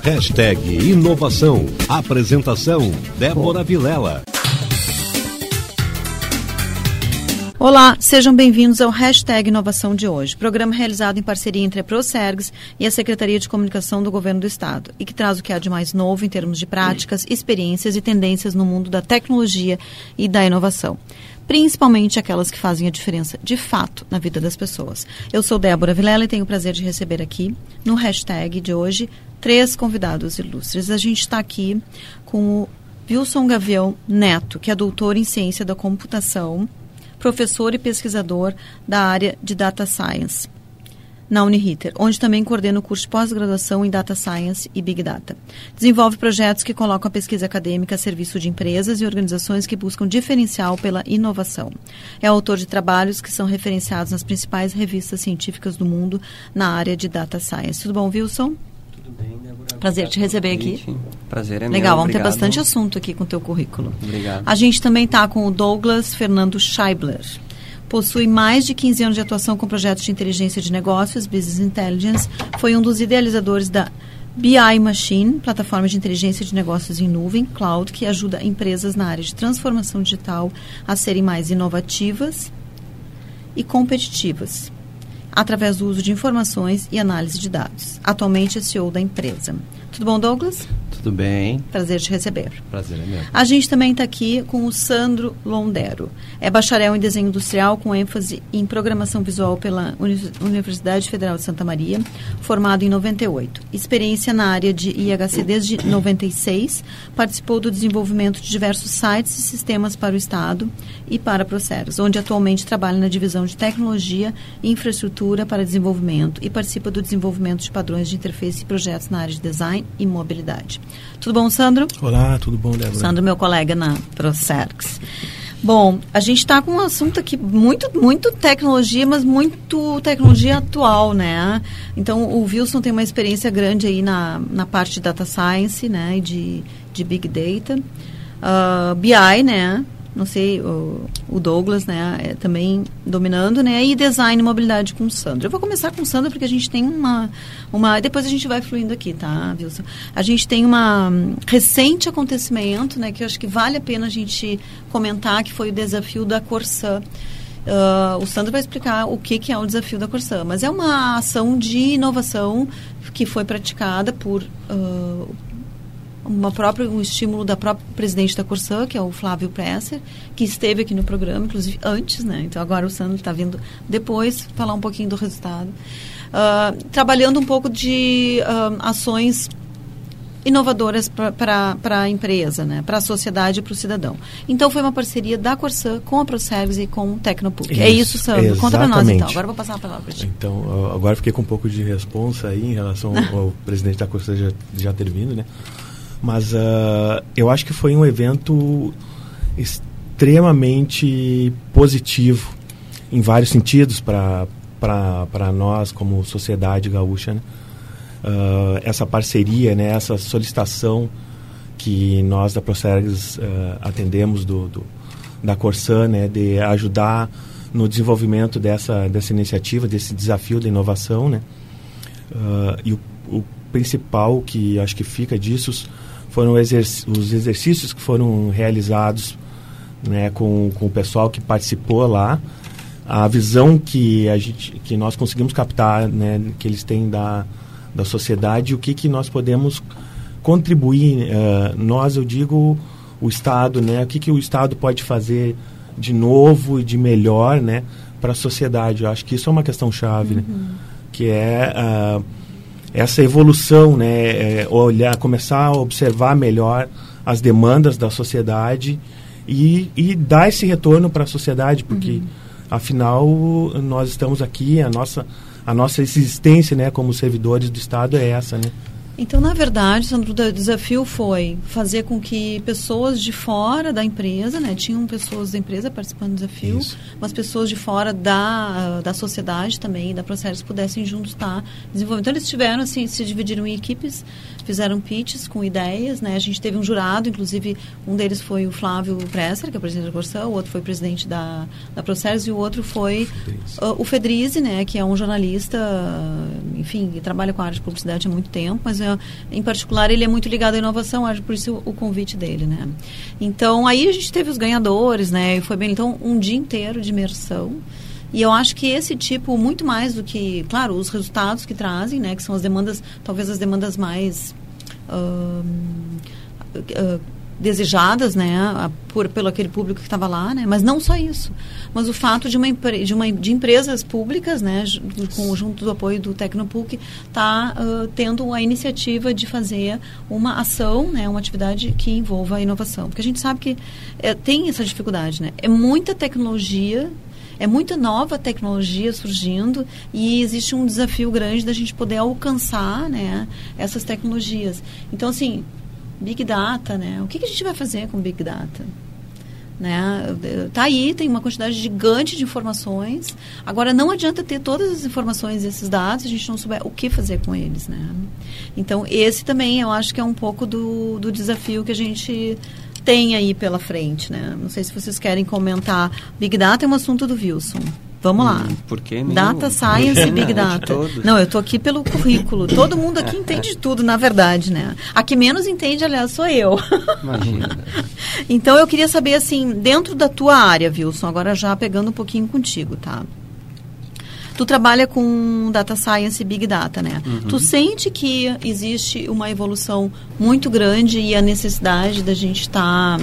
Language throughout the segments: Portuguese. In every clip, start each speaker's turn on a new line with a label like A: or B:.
A: #Inovação. Apresentação, Débora Vilela.
B: Olá, sejam bem-vindos ao #Inovação de hoje, programa realizado em parceria entre a Procergs e a Secretaria de Comunicação do Governo do Estado e que traz o que há de mais novo em termos de práticas, experiências e tendências no mundo da tecnologia e da inovação, principalmente aquelas que fazem a diferença de fato na vida das pessoas. Eu sou Débora Vilela e tenho o prazer de receber aqui, no # de hoje, 3 convidados ilustres. A gente está aqui com o Wilson Gavião Neto, que é doutor em Ciência da Computação, professor e pesquisador da área de Data Science na Uniriter, onde também coordena o curso de pós-graduação em Data Science e Big Data. Desenvolve projetos que colocam a pesquisa acadêmica a serviço de empresas e organizações que buscam diferencial pela inovação. É autor de trabalhos que são referenciados nas principais revistas científicas do mundo na área de Data Science. Tudo bom, Wilson?
C: Tudo bem, Débora.
B: Prazer te receber aqui.
C: Prazer é meu.
B: Legal, vamos
C: Obrigado.
B: ter bastante assunto aqui com o teu currículo.
C: Obrigado.
B: A gente também está com o Douglas Fernando Scheibler. Possui mais de 15 anos de atuação com projetos de inteligência de negócios, Business Intelligence. Foi um dos idealizadores da BI Machine, plataforma de inteligência de negócios em nuvem, cloud, que ajuda empresas na área de transformação digital a serem mais inovativas e competitivas, através do uso de informações e análise de dados. Atualmente é CEO da empresa. Tudo bom, Douglas?
C: Tudo bem.
B: Prazer te receber.
C: Prazer é meu.
B: A gente também está aqui com o Sandro Londero. É bacharel em desenho industrial com ênfase em programação visual pela Universidade Federal de Santa Maria, formado em 98. Experiência na área de IHC desde 96. Participou do desenvolvimento de diversos sites e sistemas para o Estado e para a Procergs, onde atualmente trabalha na divisão de tecnologia e infraestrutura para desenvolvimento e participa do desenvolvimento de padrões de interface e projetos na área de design e mobilidade. Tudo bom, Sandro?
D: Olá, tudo bom, Débora?
B: Sandro, meu colega na Procergs. Bom, a gente está com um assunto aqui muito tecnologia, mas muito tecnologia atual, né? Então, o Wilson tem uma experiência grande aí na parte de Data Science, né? E de Big Data. BI, né? Não sei, o Douglas, né, também dominando, né, e design e mobilidade com o Sandro. Eu vou começar com o Sandro porque a gente tem depois a gente vai fluindo aqui, tá, Wilson? A gente tem recente acontecimento, né, que eu acho que vale a pena a gente comentar, que foi o desafio da Corsã. O Sandro vai explicar o que é o desafio da Corsã, mas é uma ação de inovação que foi praticada por um estímulo da própria presidente da Corsã, que é o Flávio Presser, que esteve aqui no programa, inclusive antes, né? Então agora o Sandro está vindo depois falar um pouquinho do resultado. Trabalhando um pouco de ações inovadoras para a empresa, né? Para a sociedade e para o cidadão. Então foi uma parceria da Corsã com a Procergs e com o Tecnopuc. É isso, Sandro?
D: Exatamente.
B: Conta para nós então. Agora eu vou passar a palavra para ti.
D: Então, agora fiquei com um pouco de responsa aí em relação ao presidente da Corsã já ter vindo, né? Mas eu acho que foi um evento extremamente positivo em vários sentidos para nós como sociedade gaúcha, né? Essa parceria, né? Essa solicitação que nós da Procergs atendemos da Corsã, né? De ajudar no desenvolvimento dessa iniciativa, desse desafio da inovação, né? E o principal que acho que fica disso foram os exercícios que foram realizados, né, com o pessoal que participou lá, a visão que nós conseguimos captar, né, que eles têm da sociedade e o que nós podemos contribuir, eu digo o Estado, né, o que o Estado pode fazer de novo e de melhor, né, para a sociedade. Eu acho que isso é uma questão chave, né, que é essa evolução, né, começar a observar melhor as demandas da sociedade e dar esse retorno para a sociedade, porque afinal nós estamos aqui, a nossa existência, né, como servidores do Estado é essa, né?
B: Então, na verdade, Sandro, o desafio foi fazer com que pessoas de fora da empresa, né, tinham pessoas da empresa participando do desafio,
D: Isso.
B: mas pessoas de fora da sociedade também, da Procergs, pudessem juntos estar desenvolvendo. Então, eles tiveram, assim, se dividiram em equipes, fizeram pitches com ideias, né, a gente teve um jurado, inclusive um deles foi o Flávio Presser, que é o presidente da Corsã, o outro foi o presidente da Procergs e o outro foi o Fedrizi, né, que é um jornalista, enfim, que trabalha com a área de publicidade há muito tempo, mas é em particular, ele é muito ligado à inovação, acho por isso o convite dele, né? Então, aí a gente teve os ganhadores, né? E foi bem, então, um dia inteiro de imersão. E eu acho que esse tipo, muito mais do que, claro, os resultados que trazem, né? Que são as demandas, talvez as demandas mais desejadas, né, pelo aquele público que estava lá, né, mas não só isso, mas o fato de empresas públicas, né, junto do apoio do Tecnopuc, tá tendo a iniciativa de fazer uma ação, né, uma atividade que envolva a inovação, porque a gente sabe que tem essa dificuldade, né, é muita tecnologia, é muita nova tecnologia surgindo e existe um desafio grande da gente poder alcançar, né, essas tecnologias. Então, assim, Big Data, né? O que a gente vai fazer com Big Data? Né? Tá aí, tem uma quantidade gigante de informações. Agora, não adianta ter todas as informações e esses dados se a gente não souber o que fazer com eles, né? Então, esse também eu acho que é um pouco do desafio que a gente tem aí pela frente, né? Não sei se vocês querem comentar. Big Data é um assunto do Wilson. Vamos lá.
C: Por que mesmo?
B: Data Science e Big Data. Não, eu estou aqui pelo currículo. Todo mundo aqui entende de tudo, na verdade, né? A que menos entende, aliás, sou eu.
C: Imagina.
B: Então, eu queria saber, assim, dentro da tua área, Wilson, agora já pegando um pouquinho contigo, tá? Tu trabalha com Data Science e Big Data, né? Uhum. Tu sente que existe uma evolução muito grande e a necessidade da gente estar,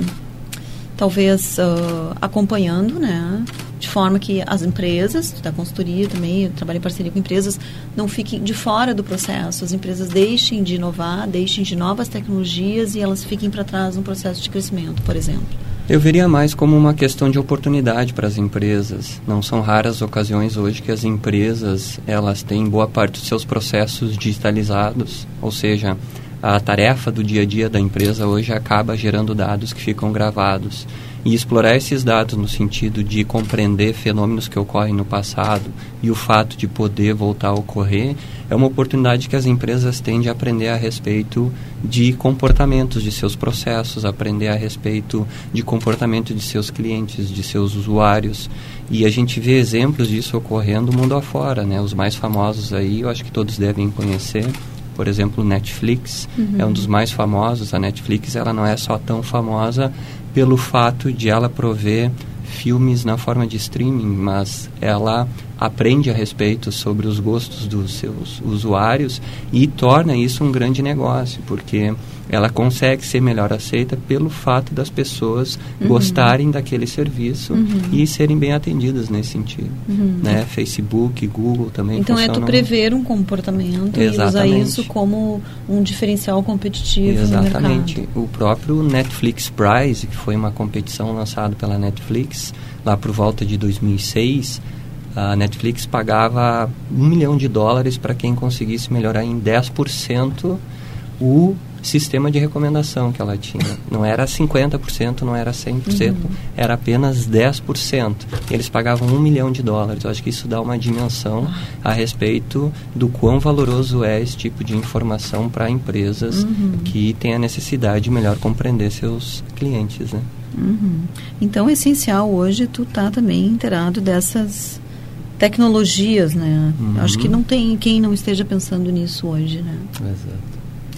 B: talvez, acompanhando, né? De forma que as empresas, da consultoria também, eu trabalho em parceria com empresas, não fiquem de fora do processo. As empresas deixem de inovar, deixem de novas tecnologias e elas fiquem para trás no processo de crescimento, por exemplo.
C: Eu veria mais como uma questão de oportunidade para as empresas. Não são raras ocasiões hoje que as empresas, elas têm boa parte dos seus processos digitalizados, ou seja, a tarefa do dia a dia da empresa hoje acaba gerando dados que ficam gravados. E explorar esses dados no sentido de compreender fenômenos que ocorrem no passado e o fato de poder voltar a ocorrer é uma oportunidade que as empresas têm de aprender a respeito de comportamentos de seus processos, aprender a respeito de comportamento de seus clientes, de seus usuários. E a gente vê exemplos disso ocorrendo mundo afora, né? Os mais famosos aí, eu acho que todos devem conhecer. Por exemplo, o Netflix é um dos mais famosos. A Netflix, ela não é só tão famosa pelo fato de ela prover filmes na forma de streaming, mas ela aprende a respeito sobre os gostos dos seus usuários e torna isso um grande negócio, porque ela consegue ser melhor aceita pelo fato das pessoas gostarem daquele serviço e serem bem atendidas nesse sentido. Né? Facebook, Google também
B: então
C: funcionam.
B: É tu prever um comportamento e usar isso como um diferencial competitivo no mercado.
C: Exatamente. O próprio Netflix Prize, que foi uma competição lançada pela Netflix, lá por volta de 2006, a Netflix pagava $1 milhão para quem conseguisse melhorar em 10% o sistema de recomendação que ela tinha. Não era 50%, não era 100%, era apenas 10%. E eles pagavam $1 milhão. Eu acho que isso dá uma dimensão a respeito do quão valoroso é esse tipo de informação para empresas que têm a necessidade de melhor compreender seus clientes, né?
B: Então, é essencial hoje tu tá também inteirado dessas tecnologias, né? Acho que não tem quem não esteja pensando nisso hoje, né?
C: Exato.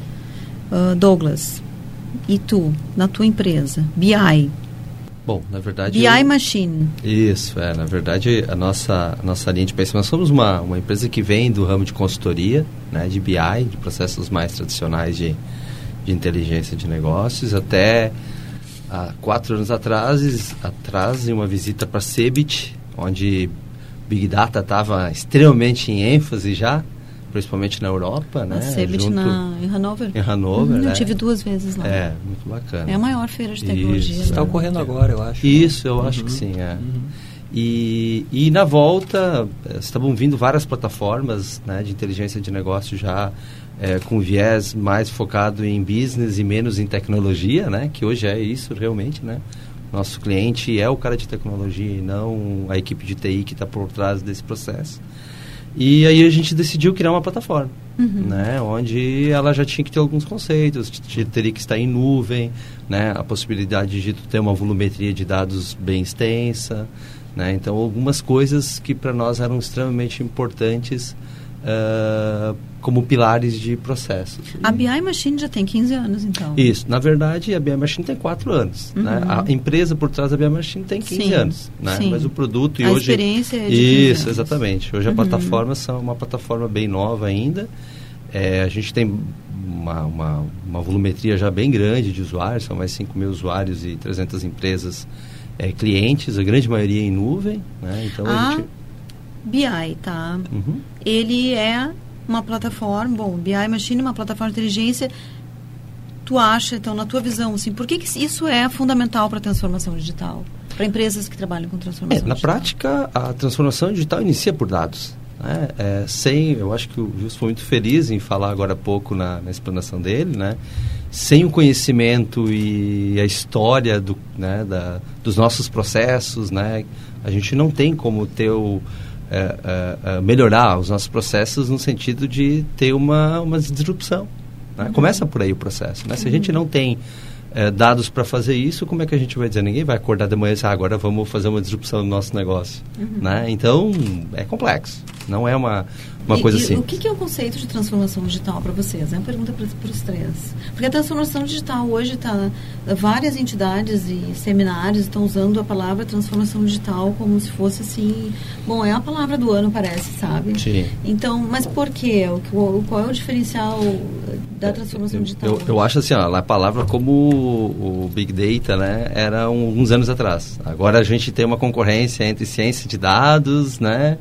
B: Douglas, e tu, na tua empresa, BI?
E: Bom, na verdade...
B: BI Machine.
E: Isso, na verdade, a nossa linha de pensamento, nós somos uma empresa que vem do ramo de consultoria, né, de BI, de processos mais tradicionais de inteligência de negócios, até há 4 anos atrás, em uma visita para a CeBIT, onde Big Data estava extremamente em ênfase já, principalmente na Europa, né?
B: A CeBIT em Hannover.
E: Em Hannover,
B: eu tive 2 vezes lá.
E: É, muito bacana.
B: É a maior feira de tecnologia.
C: Isso está ocorrendo agora, eu acho.
E: Isso, eu acho que sim, E na volta, estavam vindo várias plataformas, né, de inteligência de negócio já com viés mais focado em business e menos em tecnologia, né? Que hoje é isso realmente, né? Nosso cliente é o cara de tecnologia e não a equipe de TI que está por trás desse processo. E aí a gente decidiu criar uma plataforma, né, onde ela já tinha que ter alguns conceitos, teria que estar em nuvem, né, a possibilidade de ter uma volumetria de dados bem extensa, né, então algumas coisas que para nós eram extremamente importantes como pilares de processos.
B: A BI Machine já tem 15 anos, então.
E: Isso. Na verdade, a BI Machine tem 4 anos. Né? A empresa por trás da BI Machine tem 15 anos. Né? Mas o produto...
B: A experiência é de 15
E: Isso,
B: anos.
E: Exatamente. Hoje a plataforma é uma plataforma bem nova ainda. A gente tem uma volumetria já bem grande de usuários, são mais 5 mil usuários e 300 empresas clientes, a grande maioria em nuvem. Né? Então, a gente...
B: BI, tá? Ele é uma plataforma, BI Machine é uma plataforma de inteligência. Tu acha, então, na tua visão, assim, por que isso é fundamental para a transformação digital? Para empresas que trabalham com transformação digital?
E: Na prática, a transformação digital inicia por dados. Né? Eu acho que o Gilson foi muito feliz em falar agora há pouco na explanação dele, né? Sem o conhecimento e a história dos nossos processos, né? A gente não tem como ter melhorar os nossos processos no sentido de ter uma disrupção. Né? Começa por aí o processo. Né? Se a gente não tem dados para fazer isso, como é que a gente vai dizer? Ninguém vai acordar de manhã e dizer, agora vamos fazer uma disrupção no nosso negócio. Né? Então, é complexo. Não é uma coisa assim.
B: O que é o conceito de transformação digital para vocês? É uma pergunta para os três. Porque a transformação digital hoje várias entidades e seminários estão usando a palavra transformação digital como se fosse assim... Bom, é a palavra do ano, parece, sabe?
E: Sim.
B: Então, mas por quê? Qual é o diferencial da transformação digital?
E: Eu acho assim, a palavra como o Big Data, né, era uns anos atrás. Agora a gente tem uma concorrência entre ciência de dados, né,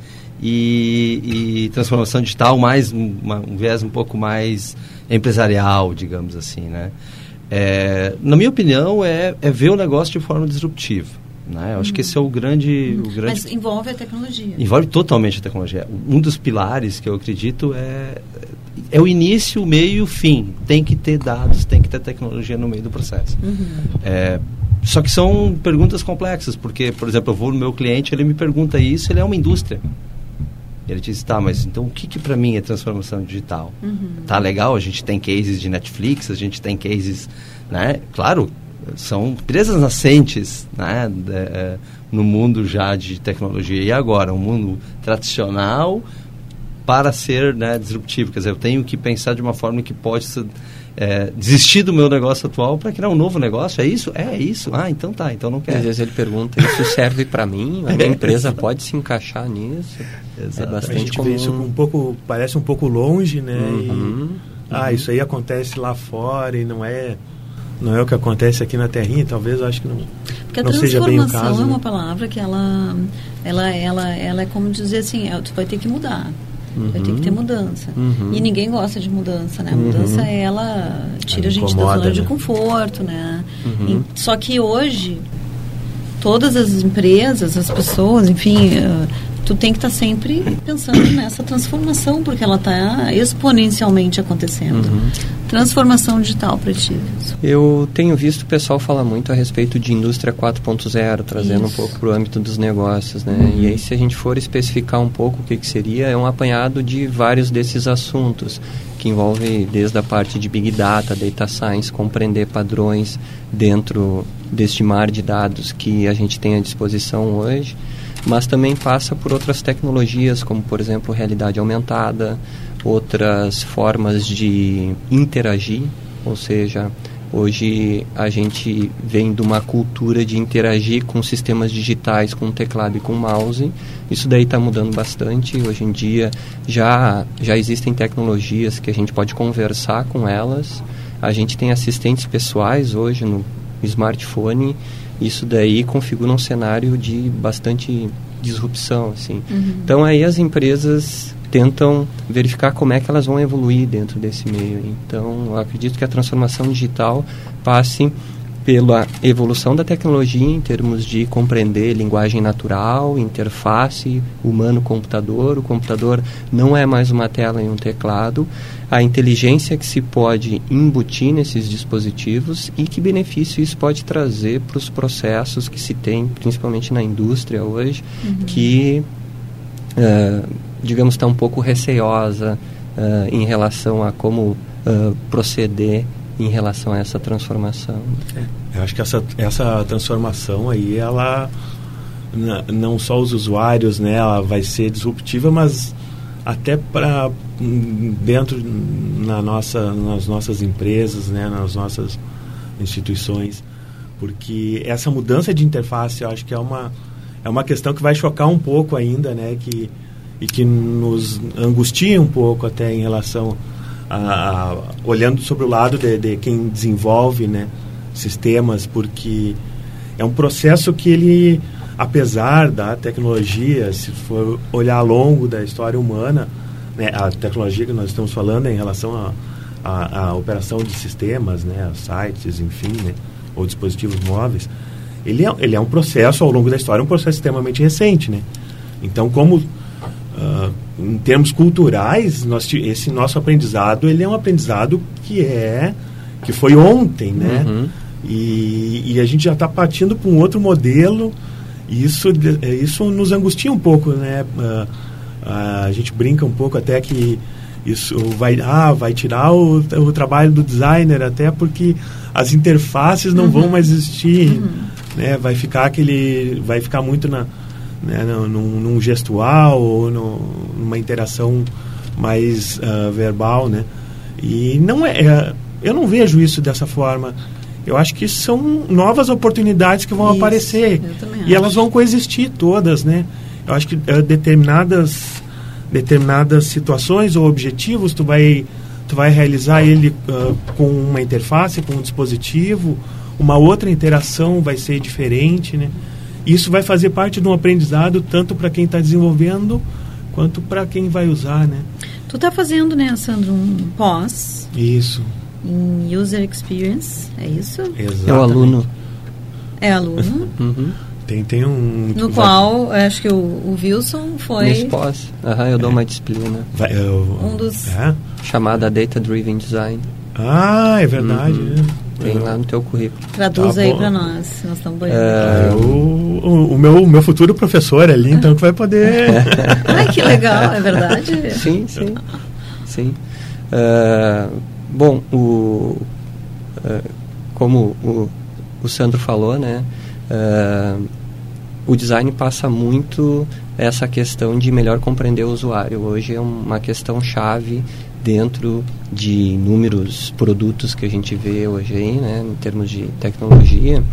E: e transformação digital, um viés um pouco mais empresarial, digamos assim, né. Na minha opinião, é ver o negócio de forma disruptiva. Né? Eu acho que esse é o grande...
B: Mas envolve a tecnologia.
E: Envolve totalmente a tecnologia. Um dos pilares que eu acredito é o início, o meio e o fim. Tem que ter dados, tem que ter tecnologia no meio do processo. Só que são perguntas complexas, porque, por exemplo, eu vou no meu cliente, ele me pergunta isso, ele é uma indústria. Ele diz, mas então o que para mim é transformação digital? Tá legal, a gente tem cases de Netflix, a gente tem cases, né? Claro, são empresas nascentes, né, no mundo já de tecnologia. E agora, um mundo tradicional para ser, né, disruptivo. Quer dizer, eu tenho que pensar de uma forma que pode desistir do meu negócio atual para criar um novo negócio. É isso? É isso. Então tá, então não quero.
C: Às vezes ele pergunta, isso serve para mim? A minha empresa pode se encaixar nisso?
D: Exato. É bastante a gente vê isso parece um pouco longe, né? Isso aí acontece lá fora e não é o que acontece aqui na Terrinha, talvez eu acho que não seja bem o caso. A transformação
B: é uma palavra que ela é como dizer assim, tu vai ter que mudar, vai ter que ter mudança. E ninguém gosta de mudança, né? A mudança, ela tira a gente da zona de conforto, né? Só que hoje, todas as empresas, as pessoas, enfim... tu tem que estar sempre pensando nessa transformação, porque ela está exponencialmente acontecendo. Transformação digital para ti.
C: Eu tenho visto o pessoal falar muito a respeito de indústria 4.0, trazendo um pouco para o âmbito dos negócios, né? E aí, se a gente for especificar um pouco o que seria, é um apanhado de vários desses assuntos, que envolve desde a parte de Big Data, Data Science, compreender padrões dentro deste mar de dados que a gente tem à disposição hoje, mas também passa por outras tecnologias, como, por exemplo, realidade aumentada, outras formas de interagir, ou seja, hoje a gente vem de uma cultura de interagir com sistemas digitais, com teclado e com mouse. Isso daí está mudando bastante. Hoje em dia já existem tecnologias que a gente pode conversar com elas. A gente tem assistentes pessoais hoje no smartphone. Isso daí configura um cenário de bastante disrupção, assim. Então aí as empresas tentam verificar como é que elas vão evoluir dentro desse meio. Então eu acredito que a transformação digital passe pela evolução da tecnologia em termos de compreender linguagem natural, interface humano-computador. O computador não é mais uma tela e um teclado. A inteligência que se pode embutir nesses dispositivos e que benefício isso pode trazer para os processos que se tem, principalmente na indústria hoje, que, digamos, está um pouco receosa em relação a como proceder em relação a essa transformação.
D: Eu acho que essa transformação aí, ela não só os usuários, né, ela vai ser disruptiva, mas até para dentro nas nossas empresas, né, nas nossas instituições, porque essa mudança de interface, eu acho que é uma questão que vai chocar um pouco ainda, né, e que nos angustia um pouco até em relação olhando sobre o lado de quem desenvolve, né, sistemas, porque é um processo que ele, apesar da tecnologia, se for olhar ao longo da história humana, né, a tecnologia que nós estamos falando é em relação à operação de sistemas, né, sites, enfim, né, ou dispositivos móveis, ele é um processo ao longo da história, um processo extremamente recente, né? Então, como em termos culturais, esse nosso aprendizado, ele é um aprendizado que foi ontem, né? Uhum. E a gente já está partindo para um outro modelo, e isso nos angustia um pouco, né? A gente brinca um pouco até que isso vai tirar o trabalho do designer, até porque as interfaces não vão mais existir, né? Vai ficar muito num gestual ou numa interação mais verbal, né? E eu não vejo isso dessa forma. Eu acho que são novas oportunidades que vão aparecer, e elas vão coexistir todas, né? Eu acho que determinadas situações ou objetivos tu vai realizar ele com uma interface, com um dispositivo, uma outra interação vai ser diferente, né? Isso vai fazer parte de um aprendizado tanto para quem está desenvolvendo quanto para quem vai usar, né?
B: Tu está fazendo, né, Sandro, um pós.
D: Isso.
B: Em User Experience, é isso?
D: Exatamente.
C: É o aluno.
B: É aluno.
C: Uhum.
D: Tem um...
B: No qual, acho que o Wilson foi...
C: Nesse pós. Eu dou uma disciplina.
B: Um dos...
C: Chamada Data Driven Design.
D: É verdade.
C: Tem lá no teu currículo.
B: Traduz aí para nós estamos banhando.
D: O meu futuro professor ali, então, que vai poder...
B: Ai, que legal, é verdade?
C: Sim. Bom, como o Sandro falou, né, o design passa muito essa questão de melhor compreender o usuário. Hoje é uma questão chave dentro de inúmeros produtos que a gente vê hoje aí, né, em termos de tecnologia,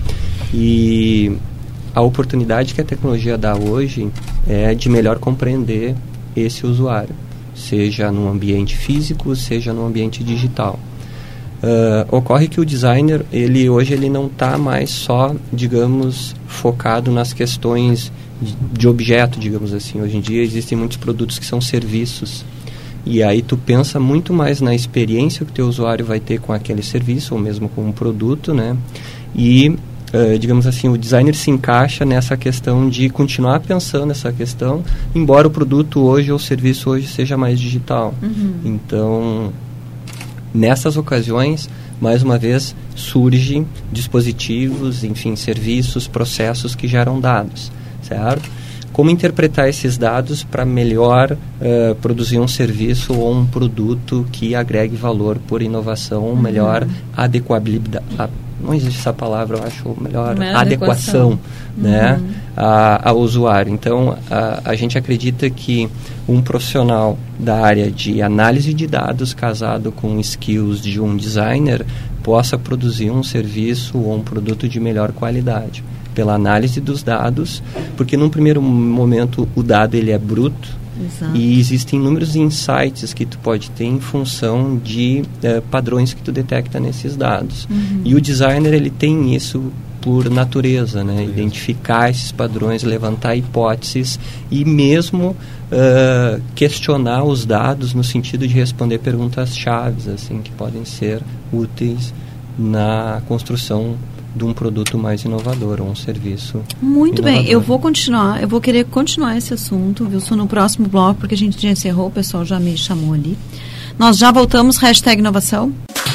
C: e a oportunidade que a tecnologia dá hoje é de melhor compreender esse usuário, seja no ambiente físico, seja no ambiente digital. Ocorre que o designer, hoje ele não está mais só, digamos, focado nas questões de objeto, digamos assim. Hoje em dia existem muitos produtos que são serviços, e aí tu pensa muito mais na experiência que o teu usuário vai ter com aquele serviço, ou mesmo com um produto, né? E, digamos assim, o designer se encaixa nessa questão de continuar pensando essa questão, embora o produto hoje ou o serviço hoje seja mais digital. Então, nessas ocasiões, mais uma vez, surgem dispositivos, enfim, serviços, processos que geram dados, certo? Como interpretar esses dados para melhor produzir um serviço ou um produto que agregue valor por inovação, melhor adequabilidade, não existe essa palavra, eu acho, melhor adequação, né, ao usuário. Então, a gente acredita que um profissional da área de análise de dados casado com skills de um designer possa produzir um serviço ou um produto de melhor qualidade pela análise dos dados, porque num primeiro momento o dado ele é bruto. Exato. E existem inúmeros insights que tu pode ter em função de padrões que tu detecta nesses dados. E o designer ele tem isso por natureza, né? Identificar esses padrões, levantar hipóteses e mesmo questionar os dados no sentido de responder perguntas chaves, assim, que podem ser úteis na construção de um produto mais inovador ou um serviço
B: muito
C: inovador.
B: Bem, eu vou querer continuar esse assunto, Wilson, no próximo bloco, porque a gente já encerrou, o pessoal já me chamou ali. Nós já voltamos, #inovação.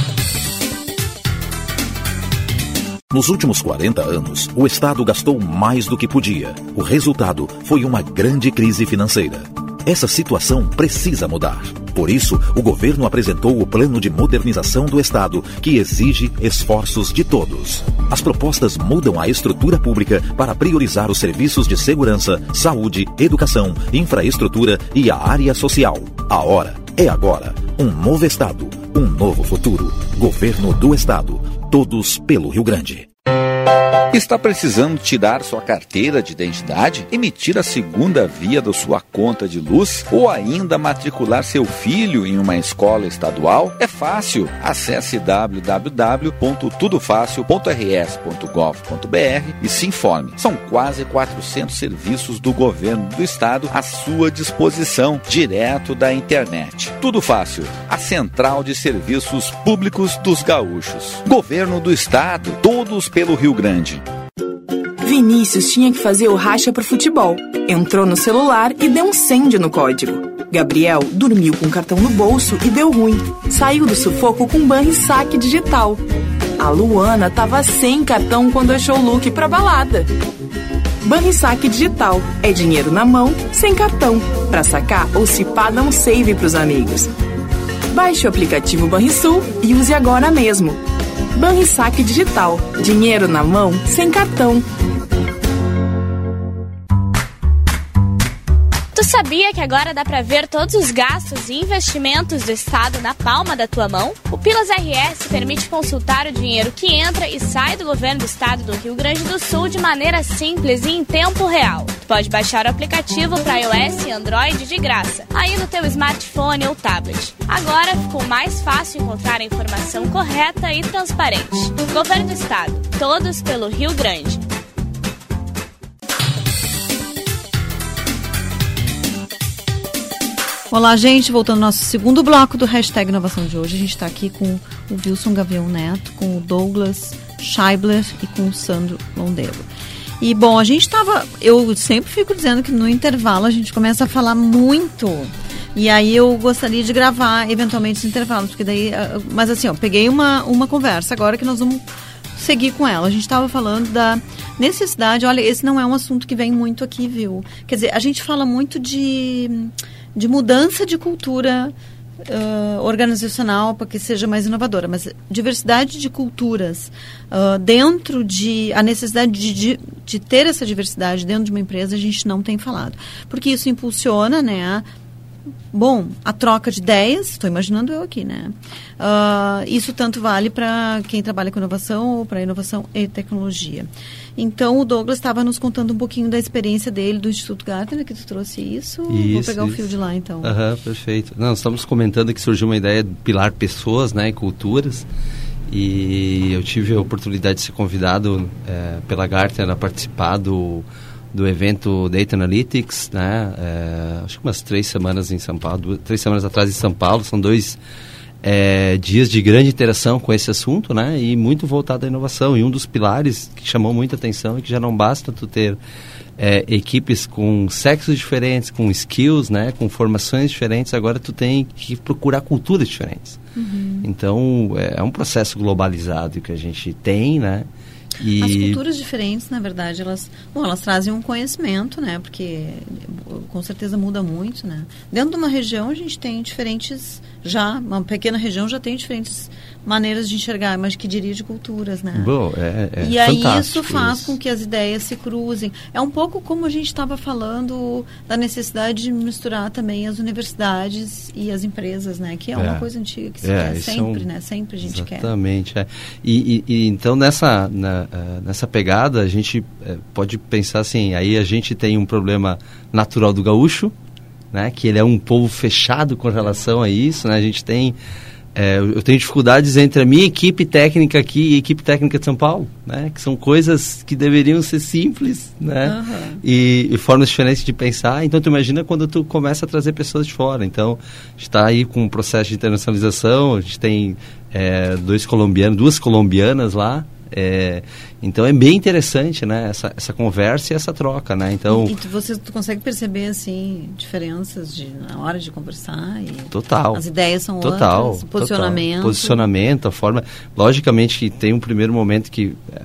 F: Nos últimos 40 anos, o Estado gastou mais do que podia. O resultado foi uma grande crise financeira. Essa situação precisa mudar. Por isso, o governo apresentou o Plano de Modernização do Estado, que exige esforços de todos. As propostas mudam a estrutura pública para priorizar os serviços de segurança, saúde, educação, infraestrutura e a área social. A hora é agora. Um novo Estado, um novo futuro. Governo do Estado. Todos pelo Rio Grande.
G: Está precisando tirar sua carteira de identidade, emitir a segunda via da sua conta de luz ou ainda matricular seu filho em uma escola estadual? É fácil. Acesse www.tudofacil.rs.gov.br e se informe. São quase 400 serviços do governo do estado à sua disposição, direto da internet. Tudo Fácil, a central de serviços públicos dos gaúchos. Governo do estado, todos pelo Rio Grande.
H: Vinícius tinha que fazer o racha pro futebol. Entrou no celular e deu um send no código. Gabriel dormiu com o cartão no bolso e deu ruim. Saiu do sufoco com Banrisaque digital. A Luana tava sem cartão quando achou o look pra balada. Banrisaque digital é dinheiro na mão, sem cartão. Pra sacar ou se pá, dá um save pros amigos. Baixe o aplicativo Banrisul e use agora mesmo. Banrisaque digital, dinheiro na mão, sem cartão.
I: Tu sabia que agora dá pra ver todos os gastos e investimentos do Estado na palma da tua mão? O Pilas RS permite consultar o dinheiro que entra e sai do governo do Estado do Rio Grande do Sul de maneira simples e em tempo real. Tu pode baixar o aplicativo para iOS e Android de graça, aí no teu smartphone ou tablet. Agora ficou mais fácil encontrar a informação correta e transparente. Governo do Estado, todos pelo Rio Grande.
B: Olá, gente. Voltando ao nosso segundo bloco do Hashtag Inovação de hoje. A gente está aqui com o Wilson Gavião Neto, com o Douglas Scheibler e com o Sandro Londelo. E, bom, a gente estava... Eu sempre fico dizendo que no intervalo a gente começa a falar muito. E aí eu gostaria de gravar, eventualmente, os intervalos. Porque daí... Mas, assim, ó, peguei uma conversa agora que nós vamos seguir com ela. A gente estava falando da necessidade... Olha, esse não é um assunto que vem muito aqui, viu? Quer dizer, a gente fala muito de mudança de cultura organizacional para que seja mais inovadora, mas diversidade de culturas dentro de... A necessidade de ter essa diversidade dentro de uma empresa a gente não tem falado. Porque isso impulsiona, né, a troca de ideias, estou imaginando eu aqui, né? Isso tanto vale para quem trabalha com inovação ou para inovação e tecnologia. Então, o Douglas estava nos contando um pouquinho da experiência dele do Instituto Gartner, que tu trouxe isso. Vou pegar o fio de lá, então.
E: Perfeito. Não, estamos comentando que surgiu uma ideia de pilar pessoas, né, e culturas. E eu tive a oportunidade de ser convidado pela Gartner a participar do evento Data Analytics, né? Acho que umas 3 semanas em São Paulo, 3 semanas atrás em São Paulo. São 2 dias de grande interação com esse assunto, né? E muito voltado à inovação. E um dos pilares que chamou muita atenção é que já não basta tu ter equipes com sexos diferentes, com skills, né? Com formações diferentes, agora tu tem que procurar culturas diferentes. Uhum. Então, é um processo globalizado que a gente tem, né?
B: As culturas diferentes, na verdade, elas trazem um conhecimento, né? Porque com certeza muda muito, né? Dentro de uma região a gente tem diferentes, uma pequena região já tem diferentes maneiras de enxergar, mas que diria de culturas, né?
E: Bom,
B: e aí isso faz com que as ideias se cruzem. É um pouco como a gente estava falando da necessidade de misturar também as universidades e as empresas, né? Que é uma coisa antiga que se quer sempre, né? Sempre a gente quer.
E: Exatamente. E então nessa pegada a gente pode pensar assim, aí a gente tem um problema natural do gaúcho, né? Que ele é um povo fechado com relação a isso, né? A gente tem... eu tenho dificuldades entre a minha equipe técnica aqui e a equipe técnica de São Paulo, né? Que são coisas que deveriam ser simples, né? Uhum. E formas diferentes de pensar. Então, tu imagina quando tu começa a trazer pessoas de fora. Então, a gente está aí com um processo de internacionalização, a gente tem 2 colombianas lá. Então é bem interessante, né, essa conversa e essa troca, né? Então,
B: e tu consegue perceber assim diferenças na hora de conversar e
E: total,
B: as ideias são outras, posicionamento,
E: a forma, logicamente que tem um primeiro momento que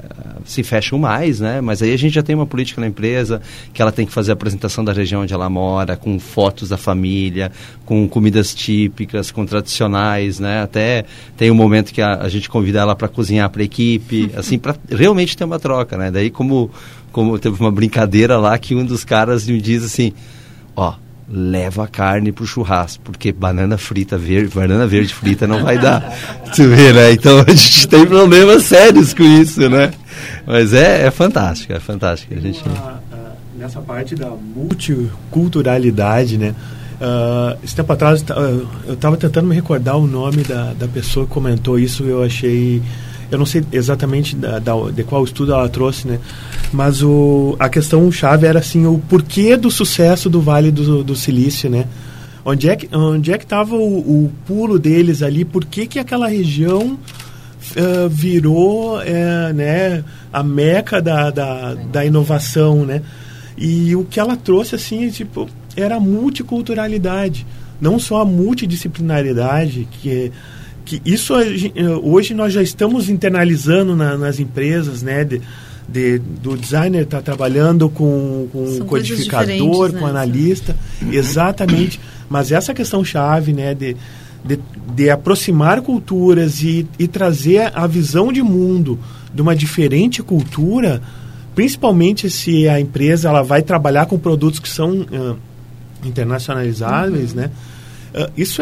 E: se fecham mais, né? Mas aí a gente já tem uma política na empresa que ela tem que fazer a apresentação da região onde ela mora, com fotos da família, com comidas típicas, com tradicionais, né? Até tem um momento que a gente convida ela para cozinhar para a equipe, assim, para realmente ter uma troca, né? Daí como teve uma brincadeira lá que um dos caras me diz assim, leva a carne pro churrasco, porque banana verde frita não vai dar. Tu vê, né? Então a gente tem problemas sérios com isso, né? Mas é fantástico, é fantástico. A gente...
D: Nessa parte da multiculturalidade, né? Esse tempo atrás eu estava tentando me recordar o nome da pessoa que comentou isso. Eu não sei exatamente de qual estudo ela trouxe, né? Mas a questão chave era assim, o porquê do sucesso do Vale do Silício, né? Onde é que estava o pulo deles ali? Por que aquela região virou né, a meca da inovação, né? E o que ela trouxe assim, tipo, era a multiculturalidade, não só a multidisciplinaridade, que isso hoje nós já estamos internalizando nas empresas, né? Do designer estar trabalhando com codificador, com analista, exatamente. Mas essa questão chave, né? De aproximar culturas e trazer a visão de mundo de uma diferente cultura, principalmente se a empresa ela vai trabalhar com produtos que são internacionalizáveis, né? Isso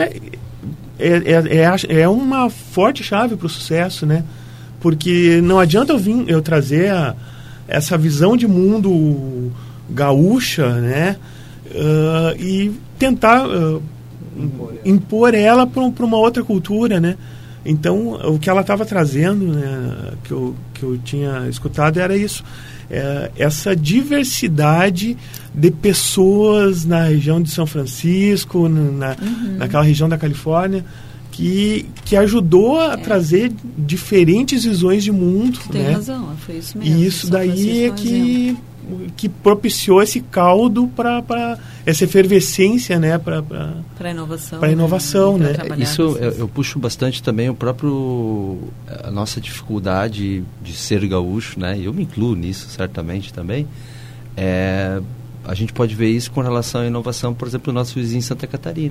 D: é uma forte chave para o sucesso, né? Porque não adianta eu trazer essa visão de mundo gaúcha, né? E tentar impor ela para uma outra cultura, né? Então, o que ela estava trazendo, né, que eu tinha escutado, era isso. Essa diversidade de pessoas na região de São Francisco, naquela região da Califórnia, que ajudou a trazer diferentes visões de mundo.
B: Tem, né? Razão, foi isso mesmo.
D: E isso daí é que propiciou esse caldo para essa efervescência, né, para
B: a inovação.
D: Para a inovação, né?
E: Isso eu puxo bastante também a nossa dificuldade de ser gaúcho, né? Eu me incluo nisso certamente também. A gente pode ver isso com relação à inovação, por exemplo, no nosso vizinho Santa Catarina.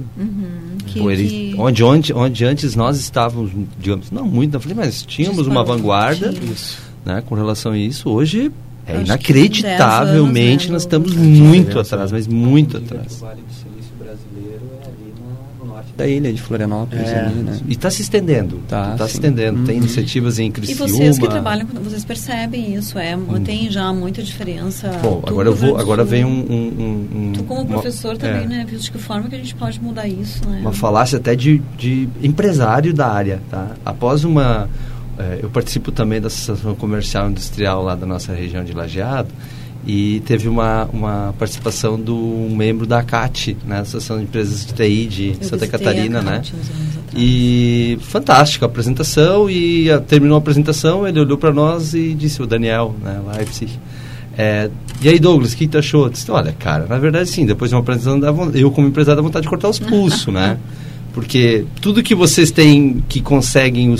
E: Onde antes nós estávamos, digamos, não muito na frente, mas tínhamos uma vanguarda, né, com relação a isso. Hoje inacreditavelmente nós estamos muito atrás, mas muito atrás.
C: O Vale do Silício brasileiro é ali no norte da ilha de Florianópolis. Ali, né?
E: E está se estendendo. Se estendendo. Tem iniciativas em Criciúma.
B: E vocês que trabalham, vocês percebem isso? Tem já muita diferença.
E: Bom, agora vem
B: Tu como professor também, né? Viu de que forma que a gente pode mudar isso, né?
E: Uma falácia até de empresário da área, tá? Após eu participo também da Associação Comercial Industrial lá da nossa região de Lajeado, e teve uma participação do membro da ACAT, né, Associação de Empresas de TI de Santa Catarina, né? E fantástica a apresentação, e terminou a apresentação, ele olhou para nós e disse, o Daniel, né, Leipzig, e aí, Douglas, o que tu achou? Eu disse, olha, cara, na verdade sim, depois de uma apresentação, eu como empresário dá vontade de cortar os pulsos, né? Porque tudo que vocês têm, que conseguem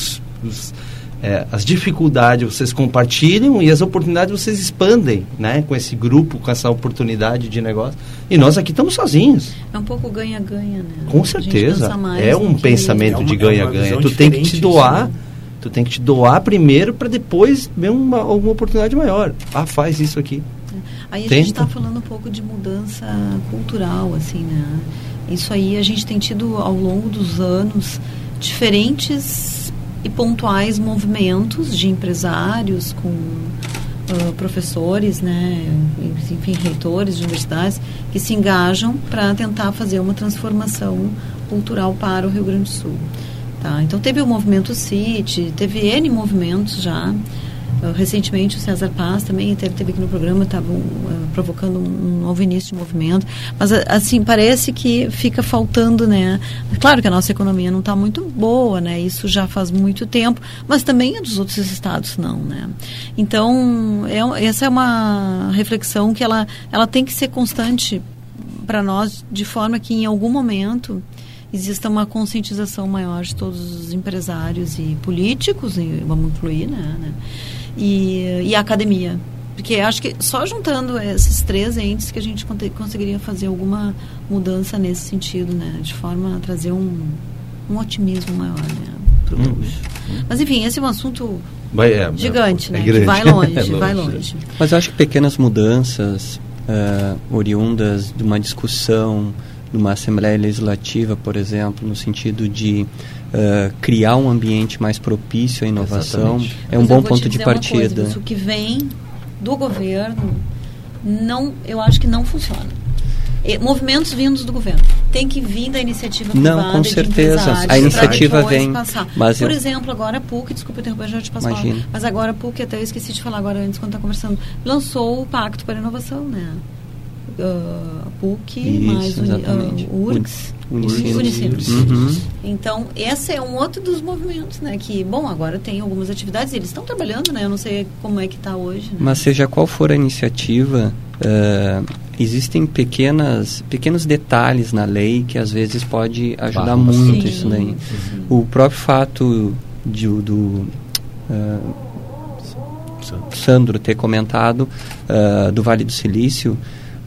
E: as dificuldades vocês compartilham e as oportunidades vocês expandem, né? Com esse grupo, com essa oportunidade de negócio. E nós aqui estamos sozinhos.
B: É um pouco ganha-ganha, né?
E: Com certeza. É um pensamento de ganha-ganha. Tu tem que te doar. Tu tem que te doar primeiro para depois ver alguma oportunidade maior. Faz isso aqui.
B: Aí a gente está falando um pouco de mudança cultural, assim, né? Isso aí a gente tem tido ao longo dos anos diferentes e pontuais movimentos de empresários com professores, né, enfim, reitores de universidades que se engajam para tentar fazer uma transformação cultural para o Rio Grande do Sul. Tá? Então teve o movimento CIT, teve N movimentos já. Recentemente o César Paz também teve aqui no programa, estavam provocando um novo início de movimento, mas assim, parece que fica faltando, né? Claro que a nossa economia não está muito boa, né? Isso já faz muito tempo, mas também é dos outros estados não, né? Então, essa é uma reflexão que ela tem que ser constante para nós, de forma que em algum momento exista uma conscientização maior de todos os empresários e políticos, e vamos incluir, né? e a academia. Porque acho que só juntando esses 3 entes que a gente conseguiria fazer alguma mudança nesse sentido, né? De forma a trazer um otimismo maior, né? Pro Mas enfim, esse é um assunto gigante, né? Que vai longe.
C: Mas eu acho que pequenas mudanças oriundas de uma discussão, de uma Assembleia Legislativa, por exemplo, no sentido de criar um ambiente mais propício à inovação, é um bom ponto de partida.
B: Isso que vem do governo, eu acho que não funciona. Movimentos vindos do governo. Tem que vir da iniciativa privada.
C: Não, com certeza. A iniciativa vem.
B: Mas por exemplo, agora a PUC, desculpa interromper, já te passo a palavra, mas agora a PUC, até eu esqueci de falar agora antes, quando está conversando, lançou o Pacto para a Inovação, né? A PUC, mais o URGS, Unicinos. Então, esse é um outro dos movimentos, né? Que, bom, agora tem algumas atividades, eles estão trabalhando, né? Eu não sei como é que está hoje. Né?
C: Mas seja qual for a iniciativa, existem pequenos detalhes na lei que às vezes pode ajudar muito isso daí. O próprio fato do Sandro ter comentado do Vale do Silício,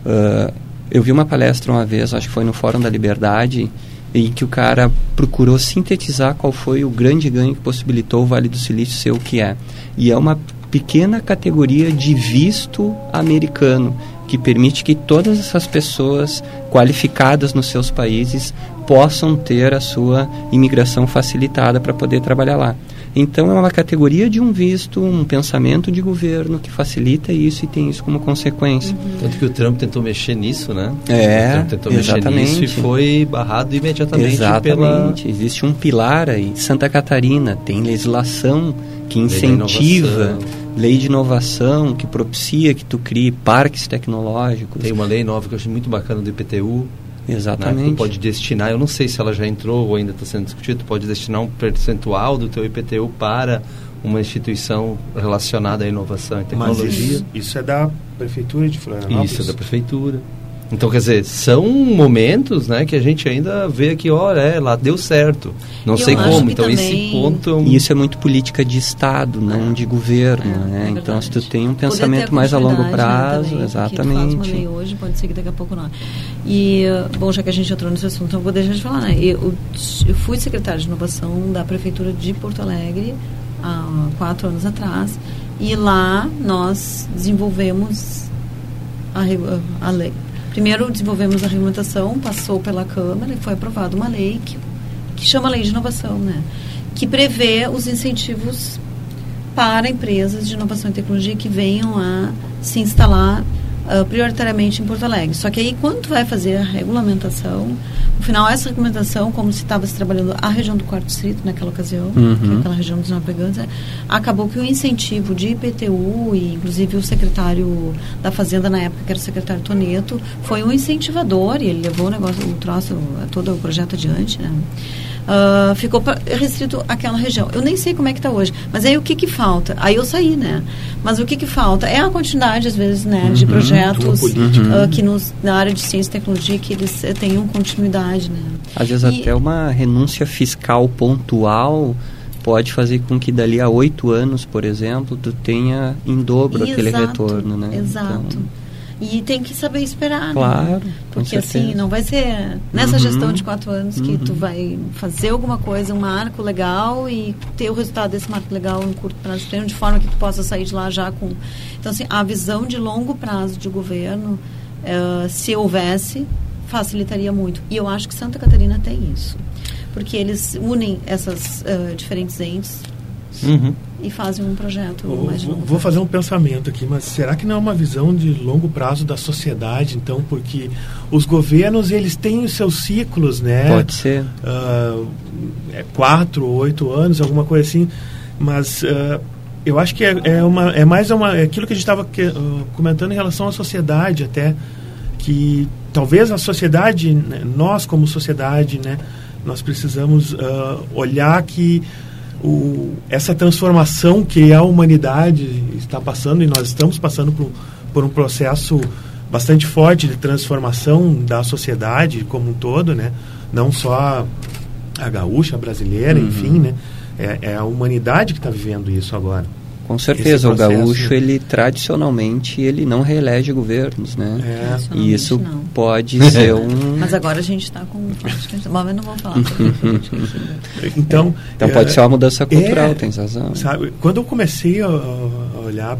C: eu vi uma palestra uma vez, acho que foi no Fórum da Liberdade, em que o cara procurou sintetizar qual foi o grande ganho que possibilitou o Vale do Silício ser o que é. E é uma pequena categoria de visto americano, que permite que todas essas pessoas qualificadas nos seus países possam ter a sua imigração facilitada para poder trabalhar lá. Então, é uma categoria de um visto, um pensamento de governo que facilita isso e tem isso como consequência.
E: Tanto que o Trump tentou mexer nisso, né?
C: O
E: Trump tentou mexer nisso e foi barrado imediatamente.
C: Existe um pilar aí. Santa Catarina tem legislação que incentiva, lei de inovação, que propicia que tu crie parques tecnológicos.
E: Tem uma lei nova que eu achei muito bacana do IPTU.
C: Exatamente.
E: Né? Tu pode destinar, eu não sei se ela já entrou ou ainda está sendo discutido, tu pode destinar um percentual do teu IPTU para uma instituição relacionada à inovação e tecnologia.
D: Mas isso é da Prefeitura de Florianópolis?
E: Isso é da Prefeitura. Então, quer dizer, são momentos, né, que a gente ainda vê que, olha, lá deu certo. Não sei como, então esse ponto...
C: E isso é muito política de Estado, não de governo, né? Então, se tu tem um pensamento mais a longo prazo,
B: também,
C: exatamente.
B: Tu faz uma lei hoje, pode ser que daqui a pouco não. E, bom, já que a gente entrou nesse assunto, então eu vou deixar de falar, né? Eu fui secretária de inovação da Prefeitura de Porto Alegre há 4 anos atrás, e lá nós desenvolvemos a lei. Primeiro desenvolvemos a regulamentação, passou pela Câmara e foi aprovada uma lei que chama Lei de Inovação, né? Que prevê os incentivos para empresas de inovação e tecnologia que venham a se instalar prioritariamente em Porto Alegre. Só que aí, quando tu vai fazer a regulamentação, no final, essa regulamentação, como se estava se trabalhando a região do Quarto Distrito naquela ocasião, que é aquela região dos navegantes, acabou que o incentivo de IPTU, e inclusive o secretário da Fazenda na época, que era o secretário Toneto, foi um incentivador, e ele levou o troço, todo o projeto adiante, né? Ficou restrito àquela região. Eu nem sei como é que está hoje, mas aí o que falta? Aí eu saí, né? Mas o que falta é a quantidade, às vezes, né, de projetos que na área de ciência e tecnologia que eles tenham continuidade, né?
C: Às vezes até uma renúncia fiscal pontual pode fazer com que dali a 8 anos, por exemplo, tu tenha em dobro aquele retorno, né?
B: Exato. Então, e tem que saber esperar,
C: claro,
B: né? Porque assim, não vai ser nessa gestão de 4 anos que tu vai fazer alguma coisa, um marco legal e ter o resultado desse marco legal em curto prazo, de forma que tu possa sair de lá já com... Então, assim, a visão de longo prazo de governo, se houvesse, facilitaria muito. E eu acho que Santa Catarina tem isso. Porque eles unem essas diferentes entes e fazem um projeto mais de longo prazo.
D: Vou fazer um pensamento aqui, mas será que não é uma visão de longo prazo da sociedade, então? Porque os governos, eles têm os seus ciclos, né?
C: Pode ser.
D: 4 ou 8 anos, alguma coisa assim, mas eu acho que é mais aquilo que a gente estava comentando em relação à sociedade até, que talvez a sociedade, né, nós como sociedade, né, nós precisamos olhar que essa transformação que a humanidade está passando, e nós estamos passando por um processo bastante forte de transformação da sociedade como um todo, né? Não só a gaúcha, a brasileira, enfim, né? É a humanidade que está vivendo isso agora.
C: Com certeza, o gaúcho, ele tradicionalmente, ele não reelege governos, né? E isso pode ser
B: Mas agora a gente está com... Bom, eu não vou falar sobre política.
D: Então
C: pode ser uma mudança cultural, tem razão.
D: Sabe, quando eu comecei a olhar,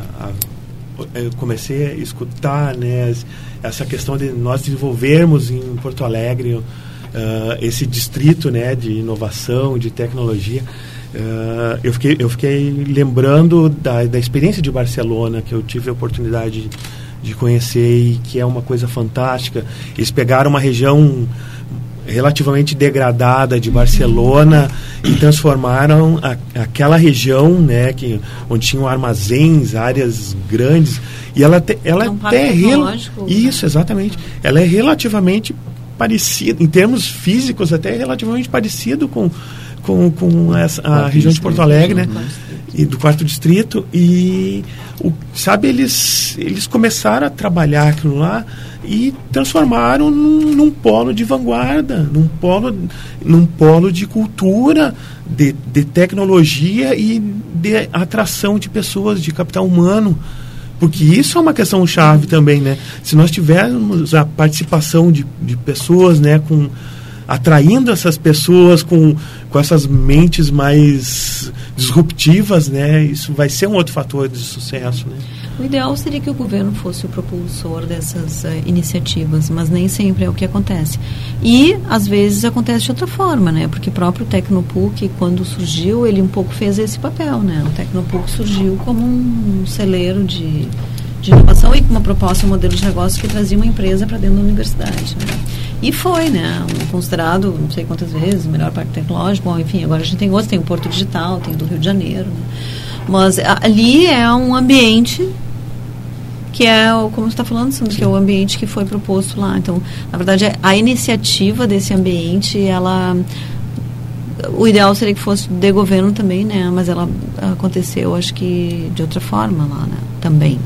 D: eu comecei a escutar, né, essa questão de nós desenvolvermos em Porto Alegre esse distrito, né, de inovação, de tecnologia. Eu fiquei lembrando da experiência de Barcelona, que eu tive a oportunidade de conhecer e que é uma coisa fantástica. Eles pegaram uma região relativamente degradada de Barcelona e transformaram aquela região, né, onde tinham armazéns, áreas grandes, e ela isso, exatamente. Ela é relativamente parecida, em termos físicos, até relativamente parecido com a região de Porto Alegre, né? E do 4º Distrito. E, sabe, eles começaram a trabalhar aquilo lá e transformaram num polo de vanguarda, num polo de cultura, de tecnologia e de atração de pessoas, de capital humano. Porque isso é uma questão chave também, né? Se nós tivermos a participação de pessoas, né, atraindo essas pessoas com essas mentes mais disruptivas, né, isso vai ser um outro fator de sucesso, né?
B: O ideal seria que o governo fosse o propulsor dessas iniciativas, mas nem sempre é o que acontece. E, às vezes, acontece de outra forma, né? Porque o próprio Tecnopuc, quando surgiu, ele um pouco fez esse papel, né? O Tecnopuc surgiu como um celeiro de inovação e com uma proposta, um modelo de negócio que trazia uma empresa para dentro da universidade, né? E foi, né? Considerado, não sei quantas vezes, o melhor parque tecnológico. Bom, enfim, agora a gente tem outros, tem o Porto Digital, tem o do Rio de Janeiro, né? Mas ali é um ambiente que é, como você está falando, que é o ambiente que foi proposto lá. Então, na verdade, a iniciativa desse ambiente, o ideal seria que fosse de governo também, né? Mas ela aconteceu, acho que de outra forma lá, né? Também.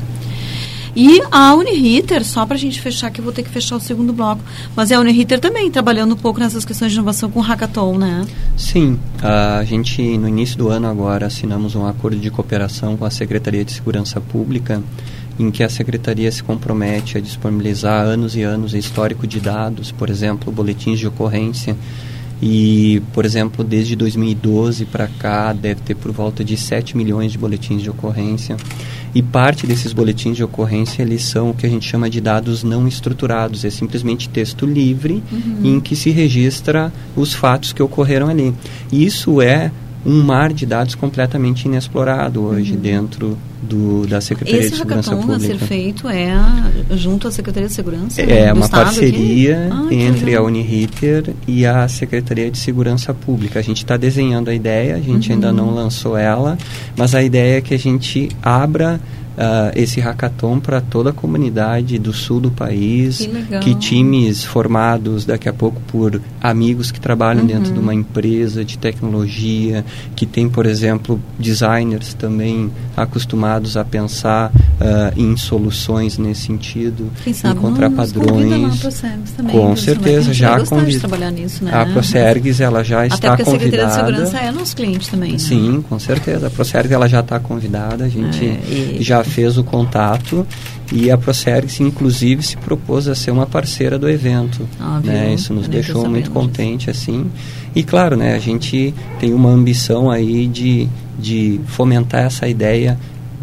B: E a Uniriter, só para a gente fechar, que eu vou ter que fechar o segundo bloco, mas é a Uniriter também trabalhando um pouco nessas questões de inovação com o Hackathon, né?
C: Sim, a gente no início do ano agora assinamos um acordo de cooperação com a Secretaria de Segurança Pública, em que a Secretaria se compromete a disponibilizar anos e anos histórico de dados, por exemplo, boletins de ocorrência. E, por exemplo, desde 2012 para cá, deve ter por volta de 7 milhões de boletins de ocorrência. E parte desses boletins de ocorrência, eles são o que a gente chama de dados não estruturados. É simplesmente texto livre, em que se registra os fatos que ocorreram ali. E isso é um mar de dados completamente inexplorado hoje dentro da Secretaria de Segurança Pública.
B: Esse hackathon a ser feito junto à Secretaria de Segurança?
C: É uma parceria entre a Uniriter e a Secretaria de Segurança Pública. A gente está desenhando a ideia, a gente ainda não lançou ela, mas a ideia é que a gente abra esse hackathon para toda a comunidade do sul do país, que times formados daqui a pouco por amigos que trabalham dentro de uma empresa de tecnologia, que tem, por exemplo, designers também acostumados a pensar em soluções nesse sentido, encontrar padrões.
B: Também,
C: com certeza, já
B: trabalhar nisso, né?
C: A Procergs, ela já está convidada. Até porque a Secretaria de Segurança
B: é nosso cliente também, né?
C: Sim, com certeza. A Procergs, ela já está convidada, a gente já fez o contato e a Procergs, inclusive, se propôs a ser uma parceira do evento, né? Isso nos deixou muito contente, assim. E claro, né, a gente tem uma ambição aí de fomentar essa ideia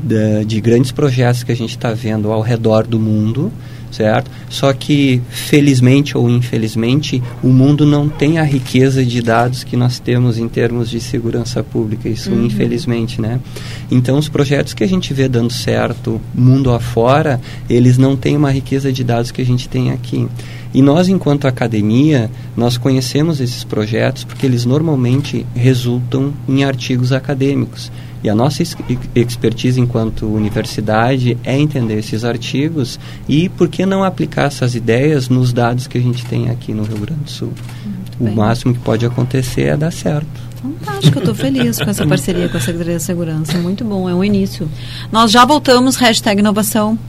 C: de grandes projetos que a gente está vendo ao redor do mundo, certo? Só que, felizmente ou infelizmente, o mundo não tem a riqueza de dados que nós temos em termos de segurança pública, isso infelizmente, né? Então, os projetos que a gente vê dando certo mundo afora, eles não têm uma riqueza de dados que a gente tem aqui. E nós, enquanto academia, nós conhecemos esses projetos porque eles normalmente resultam em artigos acadêmicos. E a nossa expertise enquanto universidade é entender esses artigos e por que não aplicar essas ideias nos dados que a gente tem aqui no Rio Grande do Sul. O máximo que pode acontecer é dar certo.
B: Fantástico, eu estou feliz com essa parceria com a Secretaria de Segurança. Muito bom, é um início. Nós já voltamos, #inovação.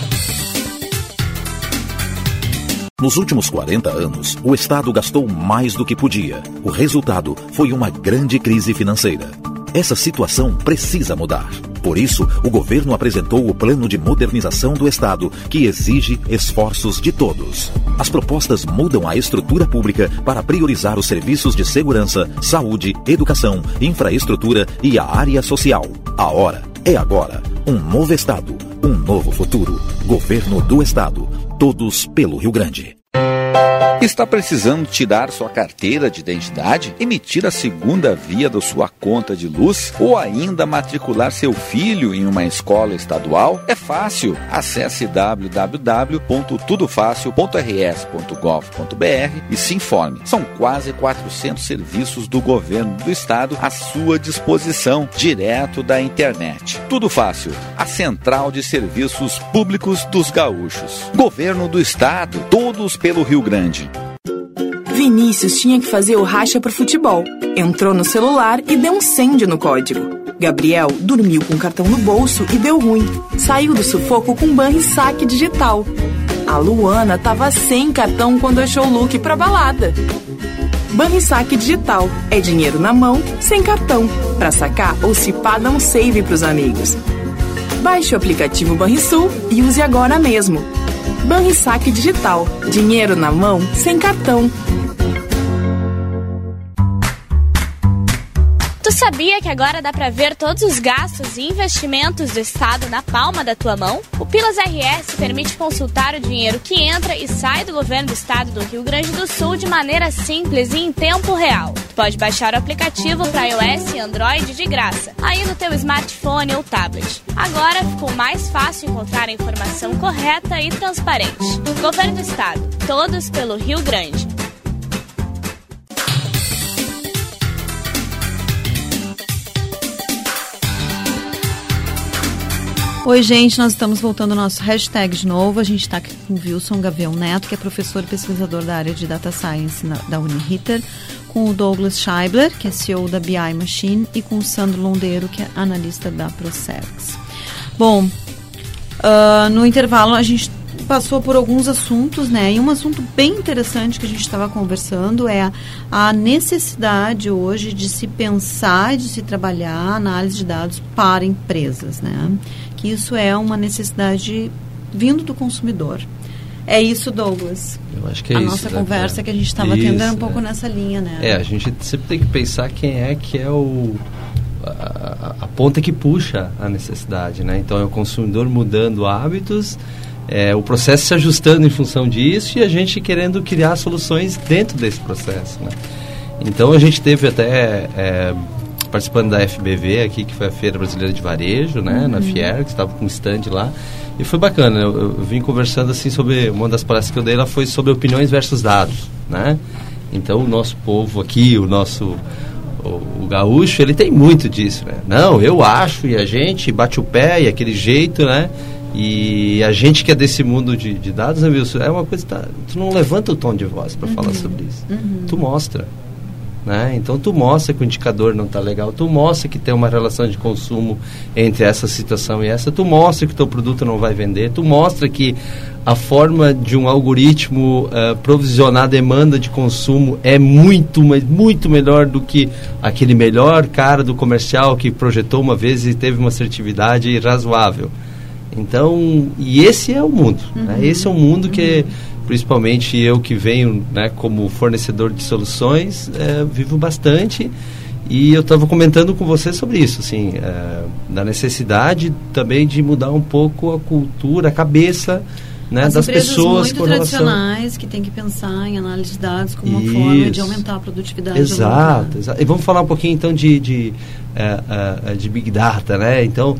F: Nos últimos 40 anos, o Estado gastou mais do que podia. O resultado foi uma grande crise financeira. Essa situação precisa mudar. Por isso, o governo apresentou o Plano de Modernização do Estado, que exige esforços de todos. As propostas mudam a estrutura pública para priorizar os serviços de segurança, saúde, educação, infraestrutura e a área social. A hora é agora. Um novo Estado, um novo futuro. Governo do Estado. Todos pelo Rio Grande.
G: Está precisando tirar sua carteira de identidade, emitir a segunda via da sua conta de luz ou ainda matricular seu filho em uma escola estadual? É fácil. Acesse www.tudofacil.rs.gov.br e se informe. São quase 400 serviços do governo do estado à sua disposição, direto da internet. Tudo fácil. A Central de Serviços Públicos dos Gaúchos. Governo do estado, todos pelo Rio Grande.
H: Vinícius tinha que fazer o racha pro futebol. Entrou no celular e deu um send no código. Gabriel dormiu com o cartão no bolso e deu ruim. Saiu do sufoco com Banrisaque digital. A Luana tava sem cartão quando achou o look pra balada. Banrisaque digital é dinheiro na mão, sem cartão. Pra sacar ou se pá, dá um save pros amigos. Baixe o aplicativo Banrisul e use agora mesmo. Banrisaque digital, dinheiro na mão, sem cartão.
I: Tu sabia que agora dá pra ver todos os gastos e investimentos do Estado na palma da tua mão? O Pilas RS permite consultar o dinheiro que entra e sai do governo do Estado do Rio Grande do Sul de maneira simples e em tempo real. Tu pode baixar o aplicativo para iOS e Android de graça, aí no teu smartphone ou tablet. Agora ficou mais fácil encontrar a informação correta e transparente. Governo do Estado, todos pelo Rio Grande.
B: Oi, gente, nós estamos voltando ao nosso hashtag de novo. A gente está aqui com o Wilson Gavião Neto, que é professor e pesquisador da área de Data Science da Uniriter, com o Douglas Scheibler, que é CEO da BI Machine, e com o Sandro Londeiro, que é analista da Procergs. Bom, no intervalo a gente passou por alguns assuntos, né? E um assunto bem interessante que a gente estava conversando é a necessidade hoje de se pensar e de se trabalhar a análise de dados para empresas, né? Que isso é uma necessidade vindo do consumidor. É isso, Douglas?
E: Eu acho que é
B: a
E: isso.
B: nossa conversa que a gente estava tendo era um pouco nessa linha, né?
E: A gente sempre tem que pensar quem é que é a ponta que puxa a necessidade, né? Então é o consumidor mudando hábitos, o processo se ajustando em função disso e a gente querendo criar soluções dentro desse processo, né? Então a gente teve até participando da FBV aqui, que foi a Feira Brasileira de Varejo, né? Na Fier, que estava com um stand lá, e foi bacana. Eu vim conversando assim sobre, uma das palestras que eu dei, ela foi sobre opiniões versus dados, né? Então o nosso povo aqui, o gaúcho, ele tem muito disso, né? Não, eu acho, e a gente bate o pé, e aquele jeito, né? E a gente que é desse mundo de dados, né, Wilson? É uma coisa que tu não levanta o tom de voz para falar sobre isso. Tu mostra, né? Então tu mostra que o indicador não está legal, tu mostra que tem uma relação de consumo entre essa situação e essa, tu mostra que o teu produto não vai vender, tu mostra que a forma de um algoritmo provisionar a demanda de consumo é muito, mas muito melhor do que aquele melhor cara do comercial que projetou uma vez e teve uma assertividade razoável. Então, e esse é o mundo, né? Esse é um mundo que, principalmente eu que venho, né, como fornecedor de soluções, vivo bastante, e eu estava comentando com você sobre isso, assim, da necessidade também de mudar um pouco a cultura, a cabeça, né, das pessoas
B: muito tradicionais que tem que pensar em análise de dados como uma forma de aumentar a produtividade.
E: Exato. E vamos falar um pouquinho então de Big Data, né? Então,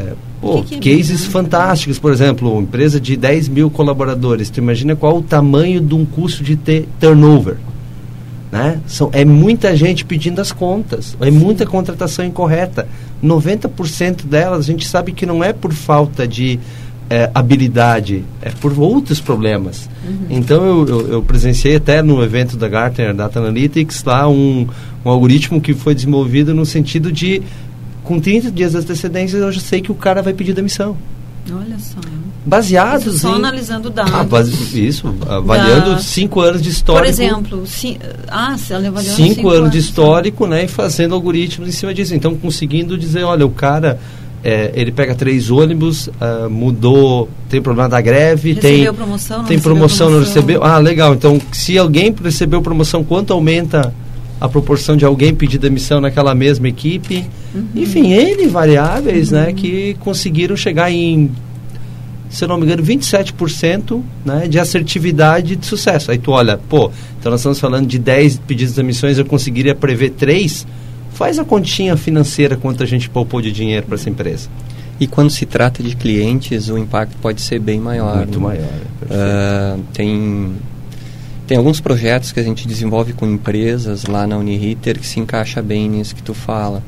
E: cases fantásticos, por exemplo, uma empresa de 10 mil colaboradores, tu imagina qual o tamanho de um custo de turnover, né? É muita gente pedindo as contas, é muita contratação incorreta, 90% delas a gente sabe que não é por falta de habilidade, é por outros problemas. Então eu presenciei até no evento da Gartner Data Analytics lá um algoritmo que foi desenvolvido no sentido de, com 30 dias de antecedência, eu já sei que o cara vai pedir demissão.
B: Olha só.
E: baseados
B: só analisando dados.
E: Avaliando 5 anos de histórico.
B: Por exemplo,
E: 5 anos de histórico, né, e fazendo algoritmos em cima disso. Então, conseguindo dizer, olha, o cara, ele pega 3 ônibus, mudou, tem problema da greve,
B: recebeu promoção,
E: tem promoção, não recebeu. Legal. Então, se alguém recebeu promoção, quanto aumenta a proporção de alguém pedir demissão naquela mesma equipe? Enfim, N variáveis, né, que conseguiram chegar em, se eu não me engano, 27%, né, de assertividade de sucesso. Aí tu olha, então nós estamos falando de 10 pedidos de demissões, eu conseguiria prever 3, faz a continha financeira quanto a gente poupou de dinheiro para essa empresa.
C: E quando se trata de clientes, o impacto pode ser bem maior.
E: Muito maior.
C: Tem alguns projetos que a gente desenvolve com empresas lá na Uniriter que se encaixa bem nisso que tu fala.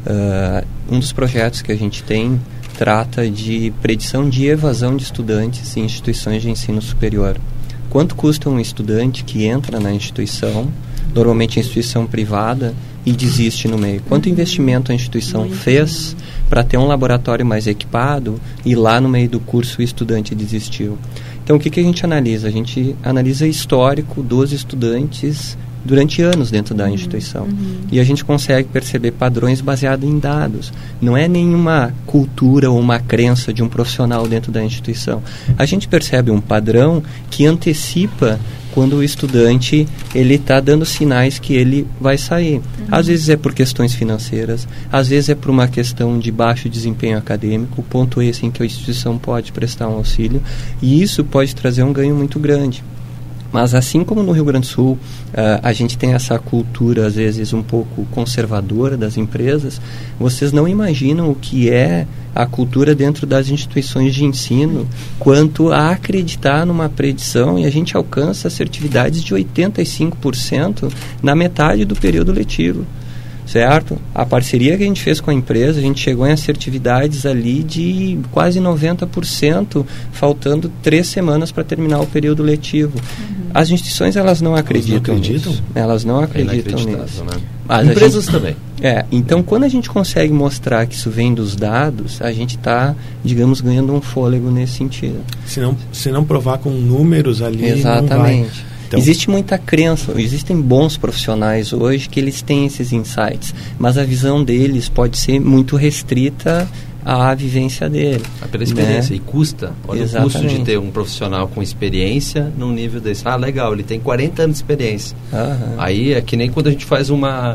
C: Um dos projetos que a gente tem trata de predição de evasão de estudantes em instituições de ensino superior. Quanto custa um estudante que entra na instituição, normalmente em instituição privada, e desiste no meio? Quanto investimento a instituição fez para ter um laboratório mais equipado e lá no meio do curso o estudante desistiu? Então, o que a gente analisa? A gente analisa histórico dos estudantes durante anos dentro da instituição. E a gente consegue perceber padrões baseados em dados. Não é nenhuma cultura ou uma crença de um profissional dentro da instituição. A gente percebe um padrão que antecipa quando o estudante ele está dando sinais que ele vai sair. Às vezes é por questões financeiras, às vezes é por uma questão de baixo desempenho acadêmico, ponto esse em que a instituição pode prestar um auxílio, e isso pode trazer um ganho muito grande. Mas assim como no Rio Grande do Sul, a gente tem essa cultura, às vezes, um pouco conservadora das empresas, vocês não imaginam o que é a cultura dentro das instituições de ensino quanto a acreditar numa predição, e a gente alcança assertividades de 85% na metade do período letivo. Certo? A parceria que a gente fez com a empresa, a gente chegou em assertividades ali de quase 90%, faltando 3 semanas para terminar o período letivo. As instituições, elas não acreditam nisso. Elas não acreditam nisso.
E: Né? Mas empresas também.
C: Então, quando a gente consegue mostrar que isso vem dos dados, a gente está, digamos, ganhando um fôlego nesse sentido.
D: Se não provar com números ali,
C: exatamente.
D: Não vai. Então,
C: existe muita crença, existem bons profissionais hoje que eles têm esses insights, mas a visão deles pode ser muito restrita à vivência dele.
E: Pela experiência, né? E custa. Olha,
C: exatamente.
E: O custo de ter um profissional com experiência num nível desse. Legal, ele tem 40 anos de experiência. Aí é que nem quando a gente faz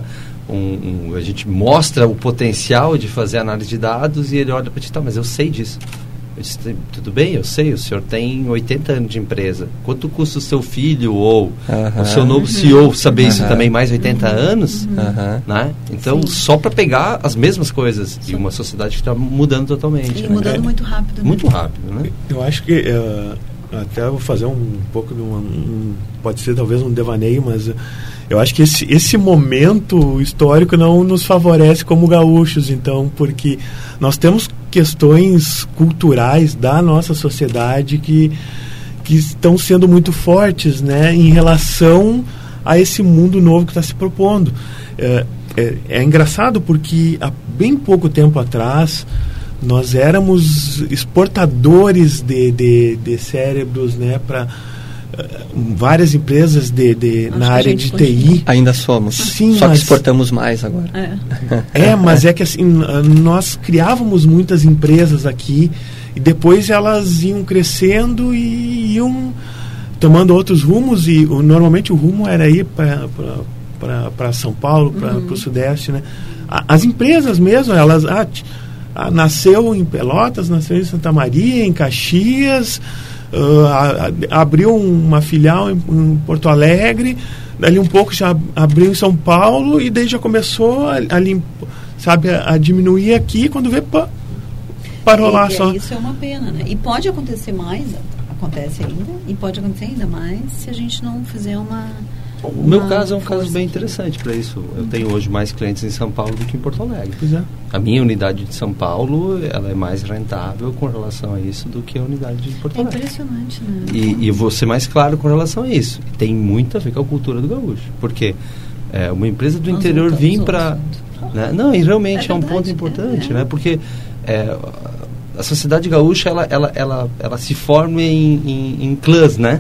E: a gente mostra o potencial de fazer análise de dados e ele olha para ti, mas eu sei disso. Eu disse, tudo bem, eu sei, o senhor tem 80 anos de empresa. Quanto custa o seu filho ou o seu novo CEO saber isso também, mais 80 anos? Né? Então, só para pegar as mesmas coisas. E uma sociedade que está mudando totalmente.
B: E mudando muito rápido. Né?
E: Muito rápido, né?
D: Eu acho que, até vou fazer um pouco de pode ser talvez um devaneio, mas eu acho que esse momento histórico não nos favorece como gaúchos, então, porque nós temos questões culturais da nossa sociedade que estão sendo muito fortes, né, em relação a esse mundo novo que está se propondo. É engraçado porque há bem pouco tempo atrás nós éramos exportadores de cérebros, né, para várias empresas na área de TI.
C: Ainda somos.
D: Sim,
C: só que exportamos mais agora.
D: Mas é que assim, nós criávamos muitas empresas aqui e depois elas iam crescendo e iam tomando outros rumos, e normalmente o rumo era ir para São Paulo, para o Sudeste, né? As empresas mesmo, elas nasceu em Pelotas, nasceu em Santa Maria, em Caxias, abriu uma filial em Porto Alegre, dali um pouco já abriu em São Paulo e daí já começou a diminuir aqui, quando vê, parou lá só.
B: Isso é uma pena, né? E pode acontecer mais, acontece ainda, e pode acontecer ainda mais se a gente não fizer
E: o meu caso é um caso bem interessante para isso. Eu tenho hoje mais clientes em São Paulo do que em Porto Alegre.
D: Pois é.
E: A minha unidade de São Paulo, ela é mais rentável com relação a isso do que a unidade de Porto Alegre.
B: É impressionante, né?
E: E vou ser mais claro com relação a isso. Tem muito a ver com a cultura do gaúcho. Porque uma empresa do interior vir para... Né? Não, e realmente é um ponto importante, né? Porque a sociedade gaúcha, ela se forma em clãs, né?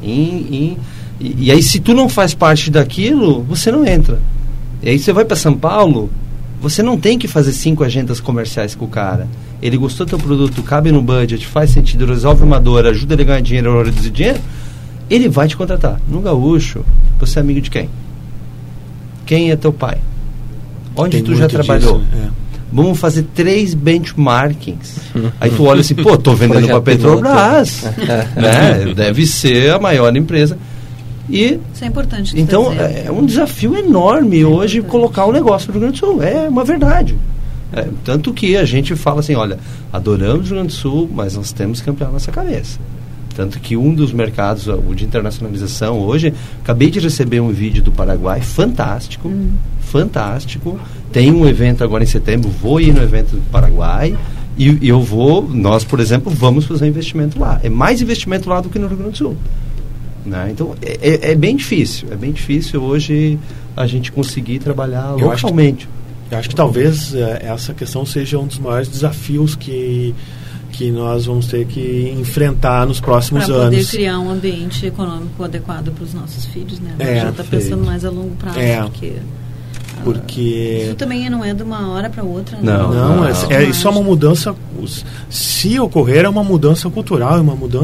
E: E aí, se tu não faz parte daquilo, você não entra. E aí, você vai para São Paulo, você não tem que fazer 5 agendas comerciais com o cara. Ele gostou do teu produto, cabe no budget, faz sentido, resolve uma dor, ajuda ele a ganhar dinheiro, a reduzir dinheiro, ele vai te contratar. No gaúcho, você é amigo de quem? Quem é teu pai? Onde tu já trabalhou? Disso, Vamos fazer 3 benchmarkings. Aí tu olha assim, pô, tô vendendo para Petrobras. Né? Deve ser a maior empresa. E,
B: isso é importante.
E: Então, é um desafio enorme hoje colocar o negócio no Rio Grande do Sul. É uma verdade. Tanto que a gente fala assim, olha, adoramos o Rio Grande do Sul, mas nós temos que ampliar nossa cabeça. Tanto que um dos mercados, o de internacionalização hoje, acabei de receber um vídeo do Paraguai, fantástico, fantástico. Tem um evento agora em setembro, vou ir no evento do Paraguai e nós, por exemplo, vamos fazer investimento lá. É mais investimento lá do que no Rio Grande do Sul. Né? Então, é bem difícil hoje a gente conseguir trabalhar localmente.
D: Eu acho que talvez essa questão seja um dos maiores desafios que nós vamos ter que enfrentar nos próximos anos. Para poder
B: criar um ambiente econômico adequado para os nossos filhos, né? Já está pensando mais a longo prazo, porque isso também não é de uma hora para outra.
D: Não, isso é uma mudança. Se ocorrer, é uma mudança cultural.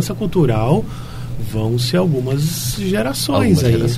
D: Vão ser algumas gerações.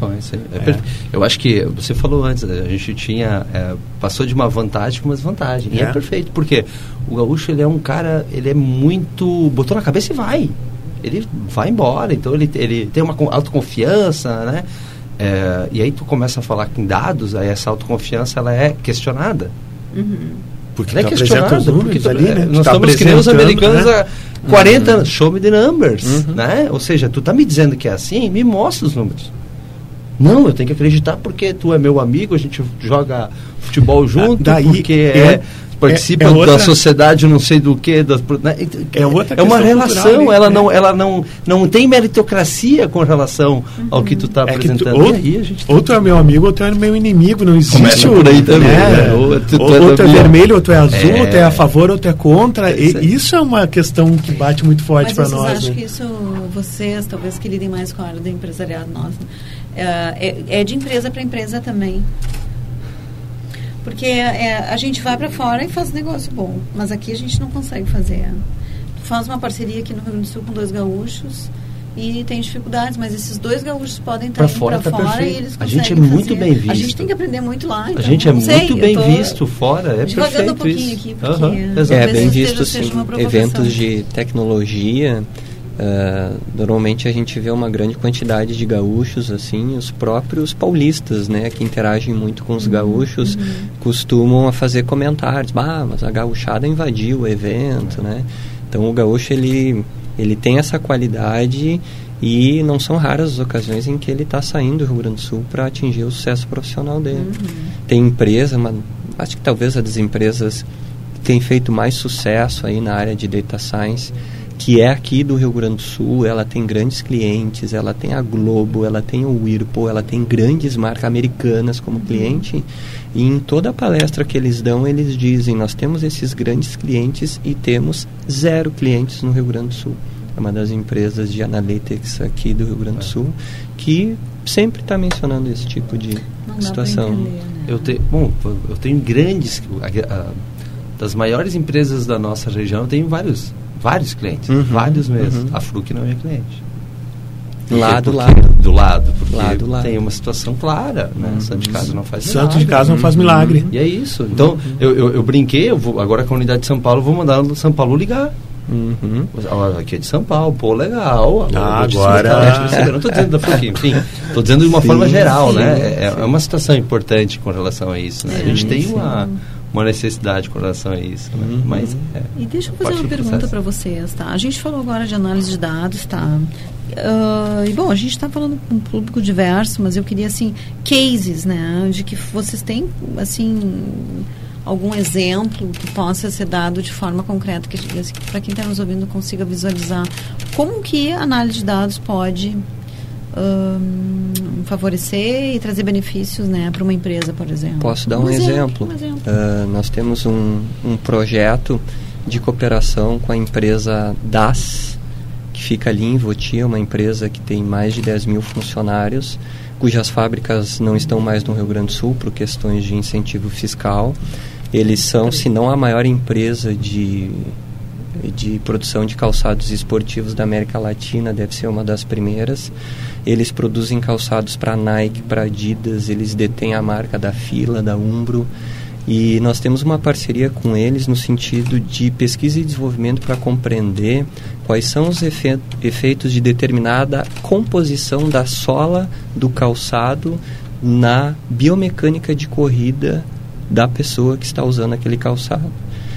E: Eu acho que você falou antes, a gente passou de uma vantagem para uma desvantagem. E é perfeito, porque o gaúcho, ele é um cara, ele é muito, botou na cabeça e vai. Ele vai embora, então ele tem uma autoconfiança, né? E aí tu começa a falar com dados, aí essa autoconfiança, ela é questionada.
D: Porque ela é questionada, porque
E: ali, né? Nós estamos que nem os americanos há 40 anos, show me the numbers, né? Ou seja, tu tá me dizendo que é assim, me mostra os números. Não, eu tenho que acreditar porque tu é meu amigo, a gente joga futebol junto, porque participa da sociedade, não sei do que, é uma relação, ela não tem meritocracia com relação ao que tu está apresentando.
D: Ou tu é meu amigo, ou tu é meu inimigo, não existe
E: por aí também.
D: Ou tu é vermelho, ou tu é azul, ou tu é a favor, ou tu é contra. Isso é uma questão que bate muito forte para nós.
B: Mas vocês acham que isso, vocês, talvez que lidem mais com a área do empresariado nosso, é de empresa para empresa também? Porque a gente vai para fora e faz negócio bom, mas aqui a gente não consegue fazer. Tu faz uma parceria aqui no Rio Grande do Sul com 2 gaúchos e tem dificuldades, mas esses 2 gaúchos podem estar indo para fora e eles conseguem.
E: A gente é muito bem visto.
B: A gente tem que aprender muito lá. Então,
E: a gente é muito bem visto fora, é perfeito
B: um pouquinho
E: isso.
B: Aqui, porque
C: é bem visto, sim. Eventos de tecnologia. Normalmente a gente vê uma grande quantidade de gaúchos, assim, os próprios paulistas, né, que interagem muito com os gaúchos, costumam a fazer comentários, mas a gaúchada invadiu o evento, né? Então o gaúcho ele tem essa qualidade e não são raras as ocasiões em que ele está saindo do Rio Grande do Sul para atingir o sucesso profissional dele. Tem empresa, acho que talvez as das empresas que têm feito mais sucesso aí na área de Data Science, que é aqui do Rio Grande do Sul, ela tem grandes clientes, ela tem a Globo, ela tem o Whirlpool, ela tem grandes marcas americanas como cliente, e em toda a palestra que eles dão, eles dizem, nós temos esses grandes clientes e temos 0 clientes no Rio Grande do Sul. É uma das empresas de analytics aqui do Rio Grande do Sul, que sempre está mencionando esse tipo de situação.
B: Entender, né?
E: Eu tenho grandes, das maiores empresas da nossa região, eu tenho vários clientes, vários mesmo. A Fruc não é cliente. Do lado, porque tem uma situação clara, né? Santo de casa não faz milagre.
D: Santo de casa não faz milagre.
E: E é isso. Então, eu brinquei, agora com a unidade de São Paulo, vou mandar o São Paulo ligar. Aqui é de São Paulo, pô, legal.
D: Agora...
E: Eu não estou dizendo da Fruc, enfim, estou dizendo de uma forma geral, né? É uma situação importante com relação a isso, né? A gente tem uma necessidade com relação a isso, né? Mas
B: e deixa eu fazer uma pergunta para vocês, tá? A gente falou agora de análise de dados, tá? E bom, a gente está falando com um público diverso, mas eu queria, assim, cases, né? De que vocês têm, assim, algum exemplo que possa ser dado de forma concreta, que para quem está nos ouvindo consiga visualizar como que a análise de dados pode favorecer e trazer benefícios, né, para uma empresa, por exemplo.
C: Posso dar um exemplo? Nós temos um projeto de cooperação com a empresa DAS, que fica ali em Voti, uma empresa que tem mais de 10 mil funcionários, cujas fábricas não estão mais no Rio Grande do Sul por questões de incentivo fiscal. Eles são, se não a maior empresa de produção de calçados esportivos da América Latina, deve ser uma das primeiras. Eles produzem calçados para Nike, para Adidas, eles detêm a marca da Fila, da Umbro, e nós temos uma parceria com eles no sentido de pesquisa e desenvolvimento para compreender quais são os efeitos de determinada composição da sola do calçado na biomecânica de corrida da pessoa que está usando aquele calçado.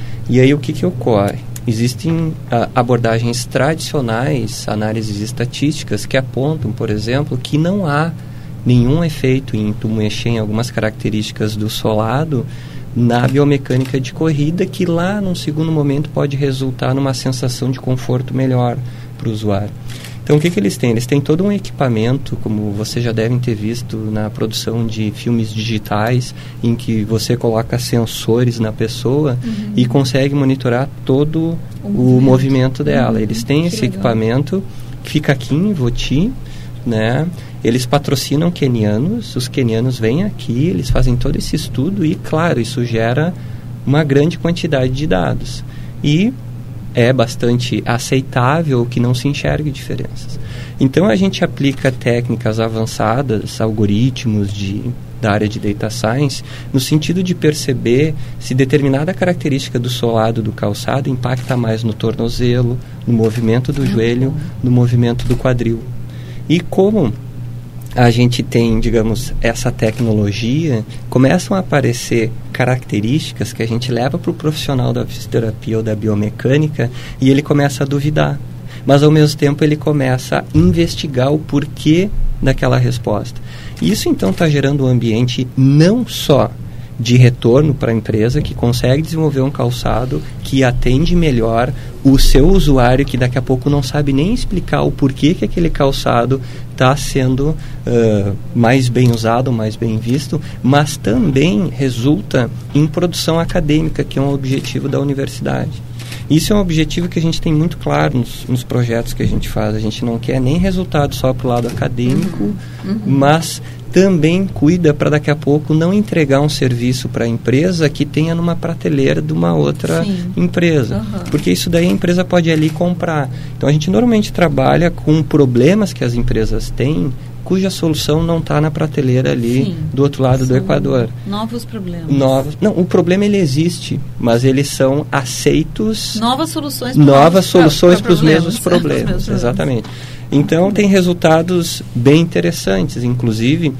C: E aí o que ocorre? Existem abordagens tradicionais, análises estatísticas, que apontam, por exemplo, que não há nenhum efeito em tu mexer em algumas características do solado na biomecânica de corrida, que lá, num segundo momento, pode resultar numa sensação de conforto melhor para o usuário. Então, o que eles têm? Eles têm todo um equipamento, como vocês já devem ter visto na produção de filmes digitais, em que você coloca sensores na pessoa e consegue monitorar todo o movimento dela. Eles têm esse equipamento que fica aqui em Voti, né? Eles patrocinam quenianos, os quenianos vêm aqui, eles fazem todo esse estudo e, claro, isso gera uma grande quantidade de dados. E é bastante aceitável que não se enxergue diferenças. Então, a gente aplica técnicas avançadas, algoritmos da área de Data Science, no sentido de perceber se determinada característica do solado do calçado impacta mais no tornozelo, no movimento do joelho, no movimento do quadril. E como a gente tem, digamos, essa tecnologia, começam a aparecer características que a gente leva para o profissional da fisioterapia ou da biomecânica e ele começa a duvidar. Mas, ao mesmo tempo, ele começa a investigar o porquê daquela resposta. E isso, então, está gerando um ambiente não só de retorno para a empresa, que consegue desenvolver um calçado que atende melhor o seu usuário, que daqui a pouco não sabe nem explicar o porquê que aquele calçado está sendo mais bem usado, mais bem visto, mas também resulta em produção acadêmica, que é um objetivo da universidade. Isso é um objetivo que a gente tem muito claro nos projetos que a gente faz. A gente não quer nem resultado só para o lado acadêmico, mas também cuida para daqui a pouco não entregar um serviço para a empresa que tenha numa prateleira de uma outra empresa. Porque isso daí a empresa pode ir ali comprar. Então a gente normalmente trabalha com problemas que as empresas têm, cuja solução não está na prateleira ali do outro lado do Equador.
B: Novos problemas.
C: Não, o problema ele existe, mas eles são aceitos.
B: Novas soluções
C: para os mesmos problemas. Exatamente. Então tem resultados bem interessantes, inclusive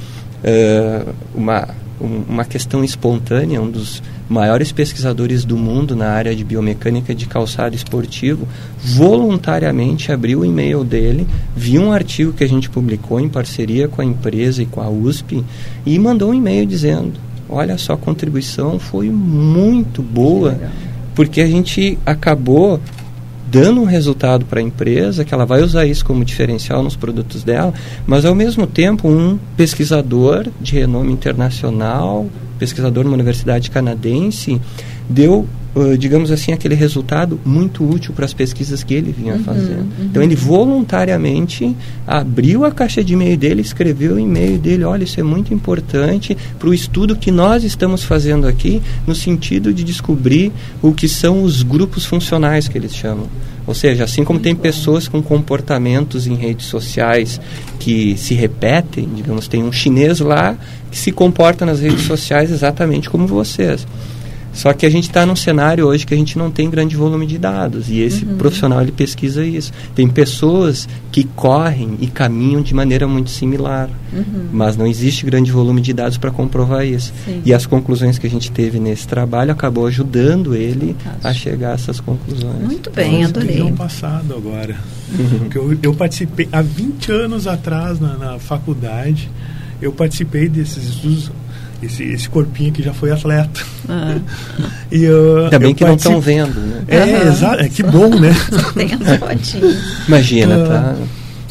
C: uma questão espontânea. Um dos maiores pesquisadores do mundo na área de biomecânica de calçado esportivo voluntariamente abriu o e-mail dele, viu um artigo que a gente publicou em parceria com a empresa e com a USP e mandou um e-mail dizendo: olha só, a contribuição foi muito boa, porque a gente acabou dando um resultado para a empresa, que ela vai usar isso como diferencial nos produtos dela, mas ao mesmo tempo um pesquisador de renome internacional, pesquisador numa universidade canadense, deu, digamos assim, aquele resultado muito útil para as pesquisas que ele vinha fazendo. Então ele voluntariamente abriu a caixa de e-mail dele, escreveu o e-mail dele: olha, isso é muito importante para o estudo que nós estamos fazendo aqui, no sentido de descobrir o que são os grupos funcionais, que eles chamam. Ou seja, assim como tem pessoas com comportamentos em redes sociais que se repetem, digamos, tem um chinês lá que se comporta nas redes sociais exatamente como vocês. Só que a gente está num cenário hoje que a gente não tem grande volume de dados, e esse profissional ele pesquisa isso. Tem pessoas que correm e caminham de maneira muito similar, mas não existe grande volume de dados para comprovar isso. E as conclusões que a gente teve nesse trabalho acabou ajudando ele a chegar a essas conclusões.
B: Muito bem, adorei.
D: No passado agora, porque eu participei há 20 anos atrás na faculdade, eu participei desses estudos. Esse corpinho que já foi atleta. E
C: também que não estão vendo, né?
D: Exato. Que bom, né?
B: Tem as fotinhas.
C: Imagina, tá?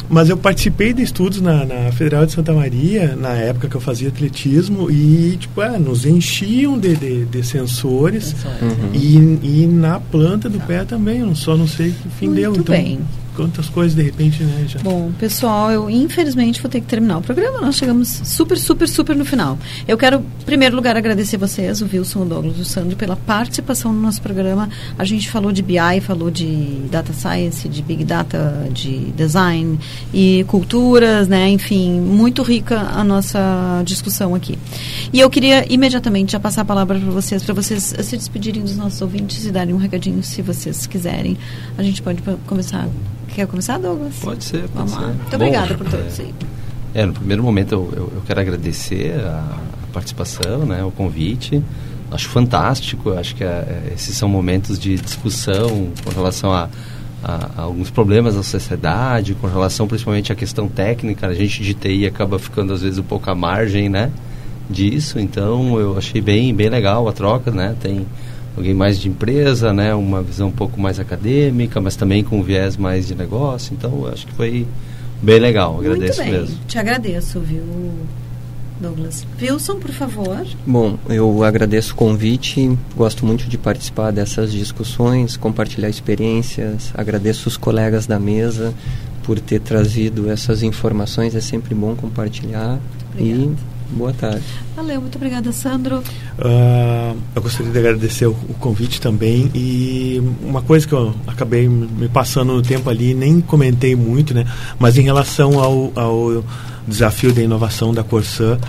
D: Mas eu participei de estudos na Federal de Santa Maria, na época que eu fazia atletismo, e tipo, nos enchiam de sensores, e na planta do pé também, eu só não sei que fim deu.
B: Muito
D: então,
B: bem.
D: Quantas coisas de repente, né? Já.
B: Bom, pessoal, eu infelizmente vou ter que terminar o programa. Nós chegamos super no final. Eu quero, em primeiro lugar, agradecer vocês, o Wilson, o Douglas, o Sandro, pela participação no nosso programa. A gente falou de BI, falou de Data Science, de Big Data, de Design e culturas, né? Enfim, muito rica a nossa discussão aqui. E eu queria imediatamente já passar a palavra para vocês se despedirem dos nossos ouvintes e darem um recadinho, se vocês quiserem. A gente pode começar. Quer começar, Douglas?
E: Pode ser.
B: Vamos lá. Muito obrigada por todos aí.
E: No primeiro momento eu quero agradecer a participação, né, o convite. Acho fantástico, acho que esses são momentos de discussão com relação a alguns problemas da sociedade, com relação principalmente à questão técnica. A gente de TI acaba ficando às vezes um pouco à margem, né, disso. Então eu achei bem legal a troca, né? Tem alguém mais de empresa, né, uma visão um pouco mais acadêmica, mas também com um viés mais de negócio. Então, eu acho que foi bem legal. Agradeço
B: muito bem.
E: mesmo.
B: Te agradeço, viu, Douglas? Wilson, por favor.
C: Bom, eu agradeço o convite, gosto muito de participar dessas discussões, compartilhar experiências, agradeço os colegas da mesa por ter trazido essas informações, é sempre bom compartilhar. Obrigada. E boa tarde.
B: Valeu, muito obrigada, Sandro.
D: Eu gostaria de agradecer o convite também, e uma coisa que eu acabei me passando no tempo ali, nem comentei muito, né? Mas em relação ao desafio da inovação da Corsã,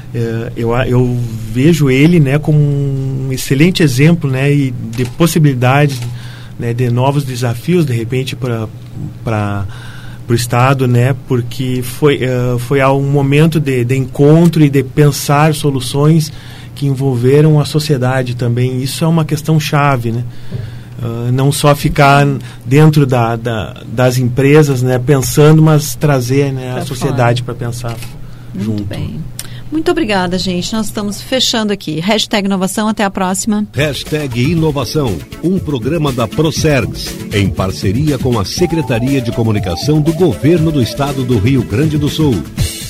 D: eu vejo ele, né, como um excelente exemplo, né, e de possibilidades, né, de novos desafios de repente para o Estado, né, porque foi um momento de encontro e de pensar soluções que envolveram a sociedade também. Isso é uma questão chave, né? Não só ficar dentro das empresas, né, pensando, mas trazer, né, a sociedade para pensar junto.
B: Muito bem. Muito obrigada, gente. Nós estamos fechando aqui. #Inovação, até a próxima.
A: #Inovação, um programa da Procergs, em parceria com a Secretaria de Comunicação do Governo do Estado do Rio Grande do Sul.